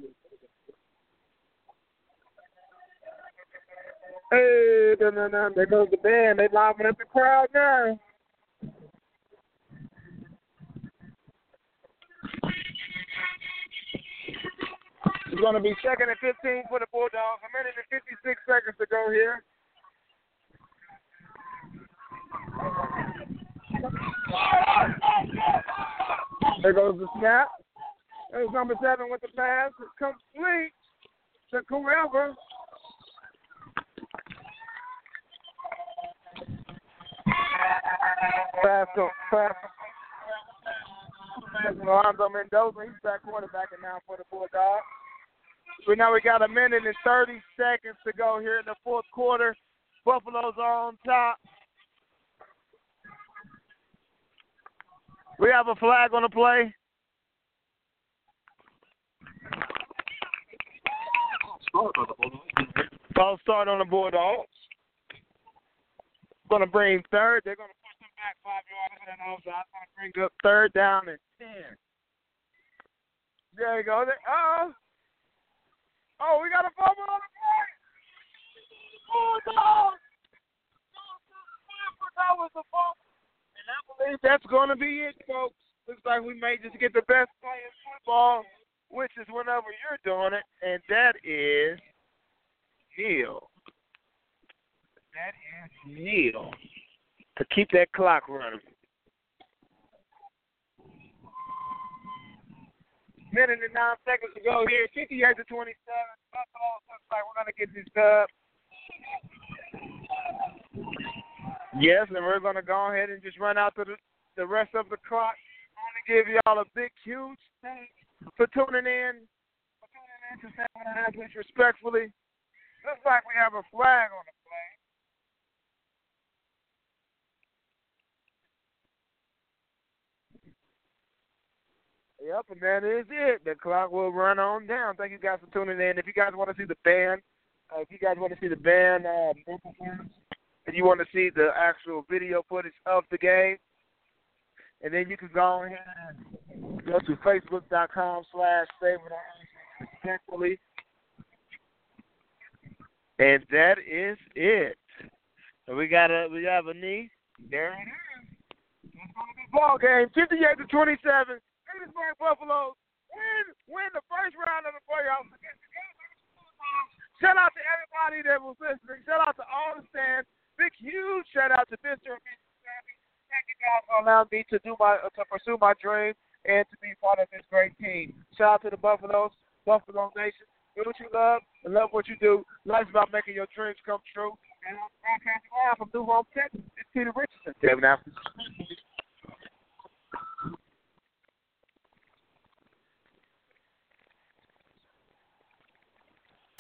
Hey, no, no, no. There goes the band. They liven up the crowd now. It's going to be second and fifteen for the Bulldogs. A minute and fifty-six seconds to go here. There goes the snap. There's number seven with the pass. It's complete to whoever. Pass to pass. Alonzo Mendoza. He's back quarterbacking now for the Bulldogs. So now we got a minute and thirty seconds to go here in the fourth quarter. Buffaloes are on top. We have a flag on the play. False start on the Bulldogs. Going to bring third. They're going to push them back five yards and then offside. Going to bring up third down and ten. There you go. Oh, oh, we got a fumble on the play. Bulldogs. That was the fumble. And I believe that's going to be it, folks. Looks like we may just get the best play in football, which is whenever you're doing it, and that is Neal. That is Neal to keep that clock running. Minute and nine seconds to go here. fifty-eight to twenty-seven. Looks like we're going to get this dub. Yes, and we're going to go ahead and just run out to the, the rest of the clock. I want to give y'all a big, huge thanks for tuning in. For tuning in to Seven and a Half Weeks respectfully. Looks like we have a flag on the play. Yep, and that is it. The clock will run on down. Thank you guys for tuning in. If you guys want to see the band, uh, if you guys want to see the band, uh, if you want to see the actual video footage of the game, and then you can go ahead and go to facebook.com slash respectfully. And that is it. So we got a we have a knee. There it is. It's going to be ball game. fifty-eight to twenty-seven. Petersburg Buffaloes win win the first round of the playoffs against the Bulldogs. Shout out to everybody that was listening. Shout out to all the stands. Big huge shout out to Mister and Missus Sammy. thank you guys for allowing me to do my to pursue my dream and to be part of this great team. Shout out to the Buffaloes, Buffalo Nation. Do what you love and love what you do. Life's about making your dreams come true. And I'm broadcasting live from New Home, Texas. It's Peter Richardson. Kevin African.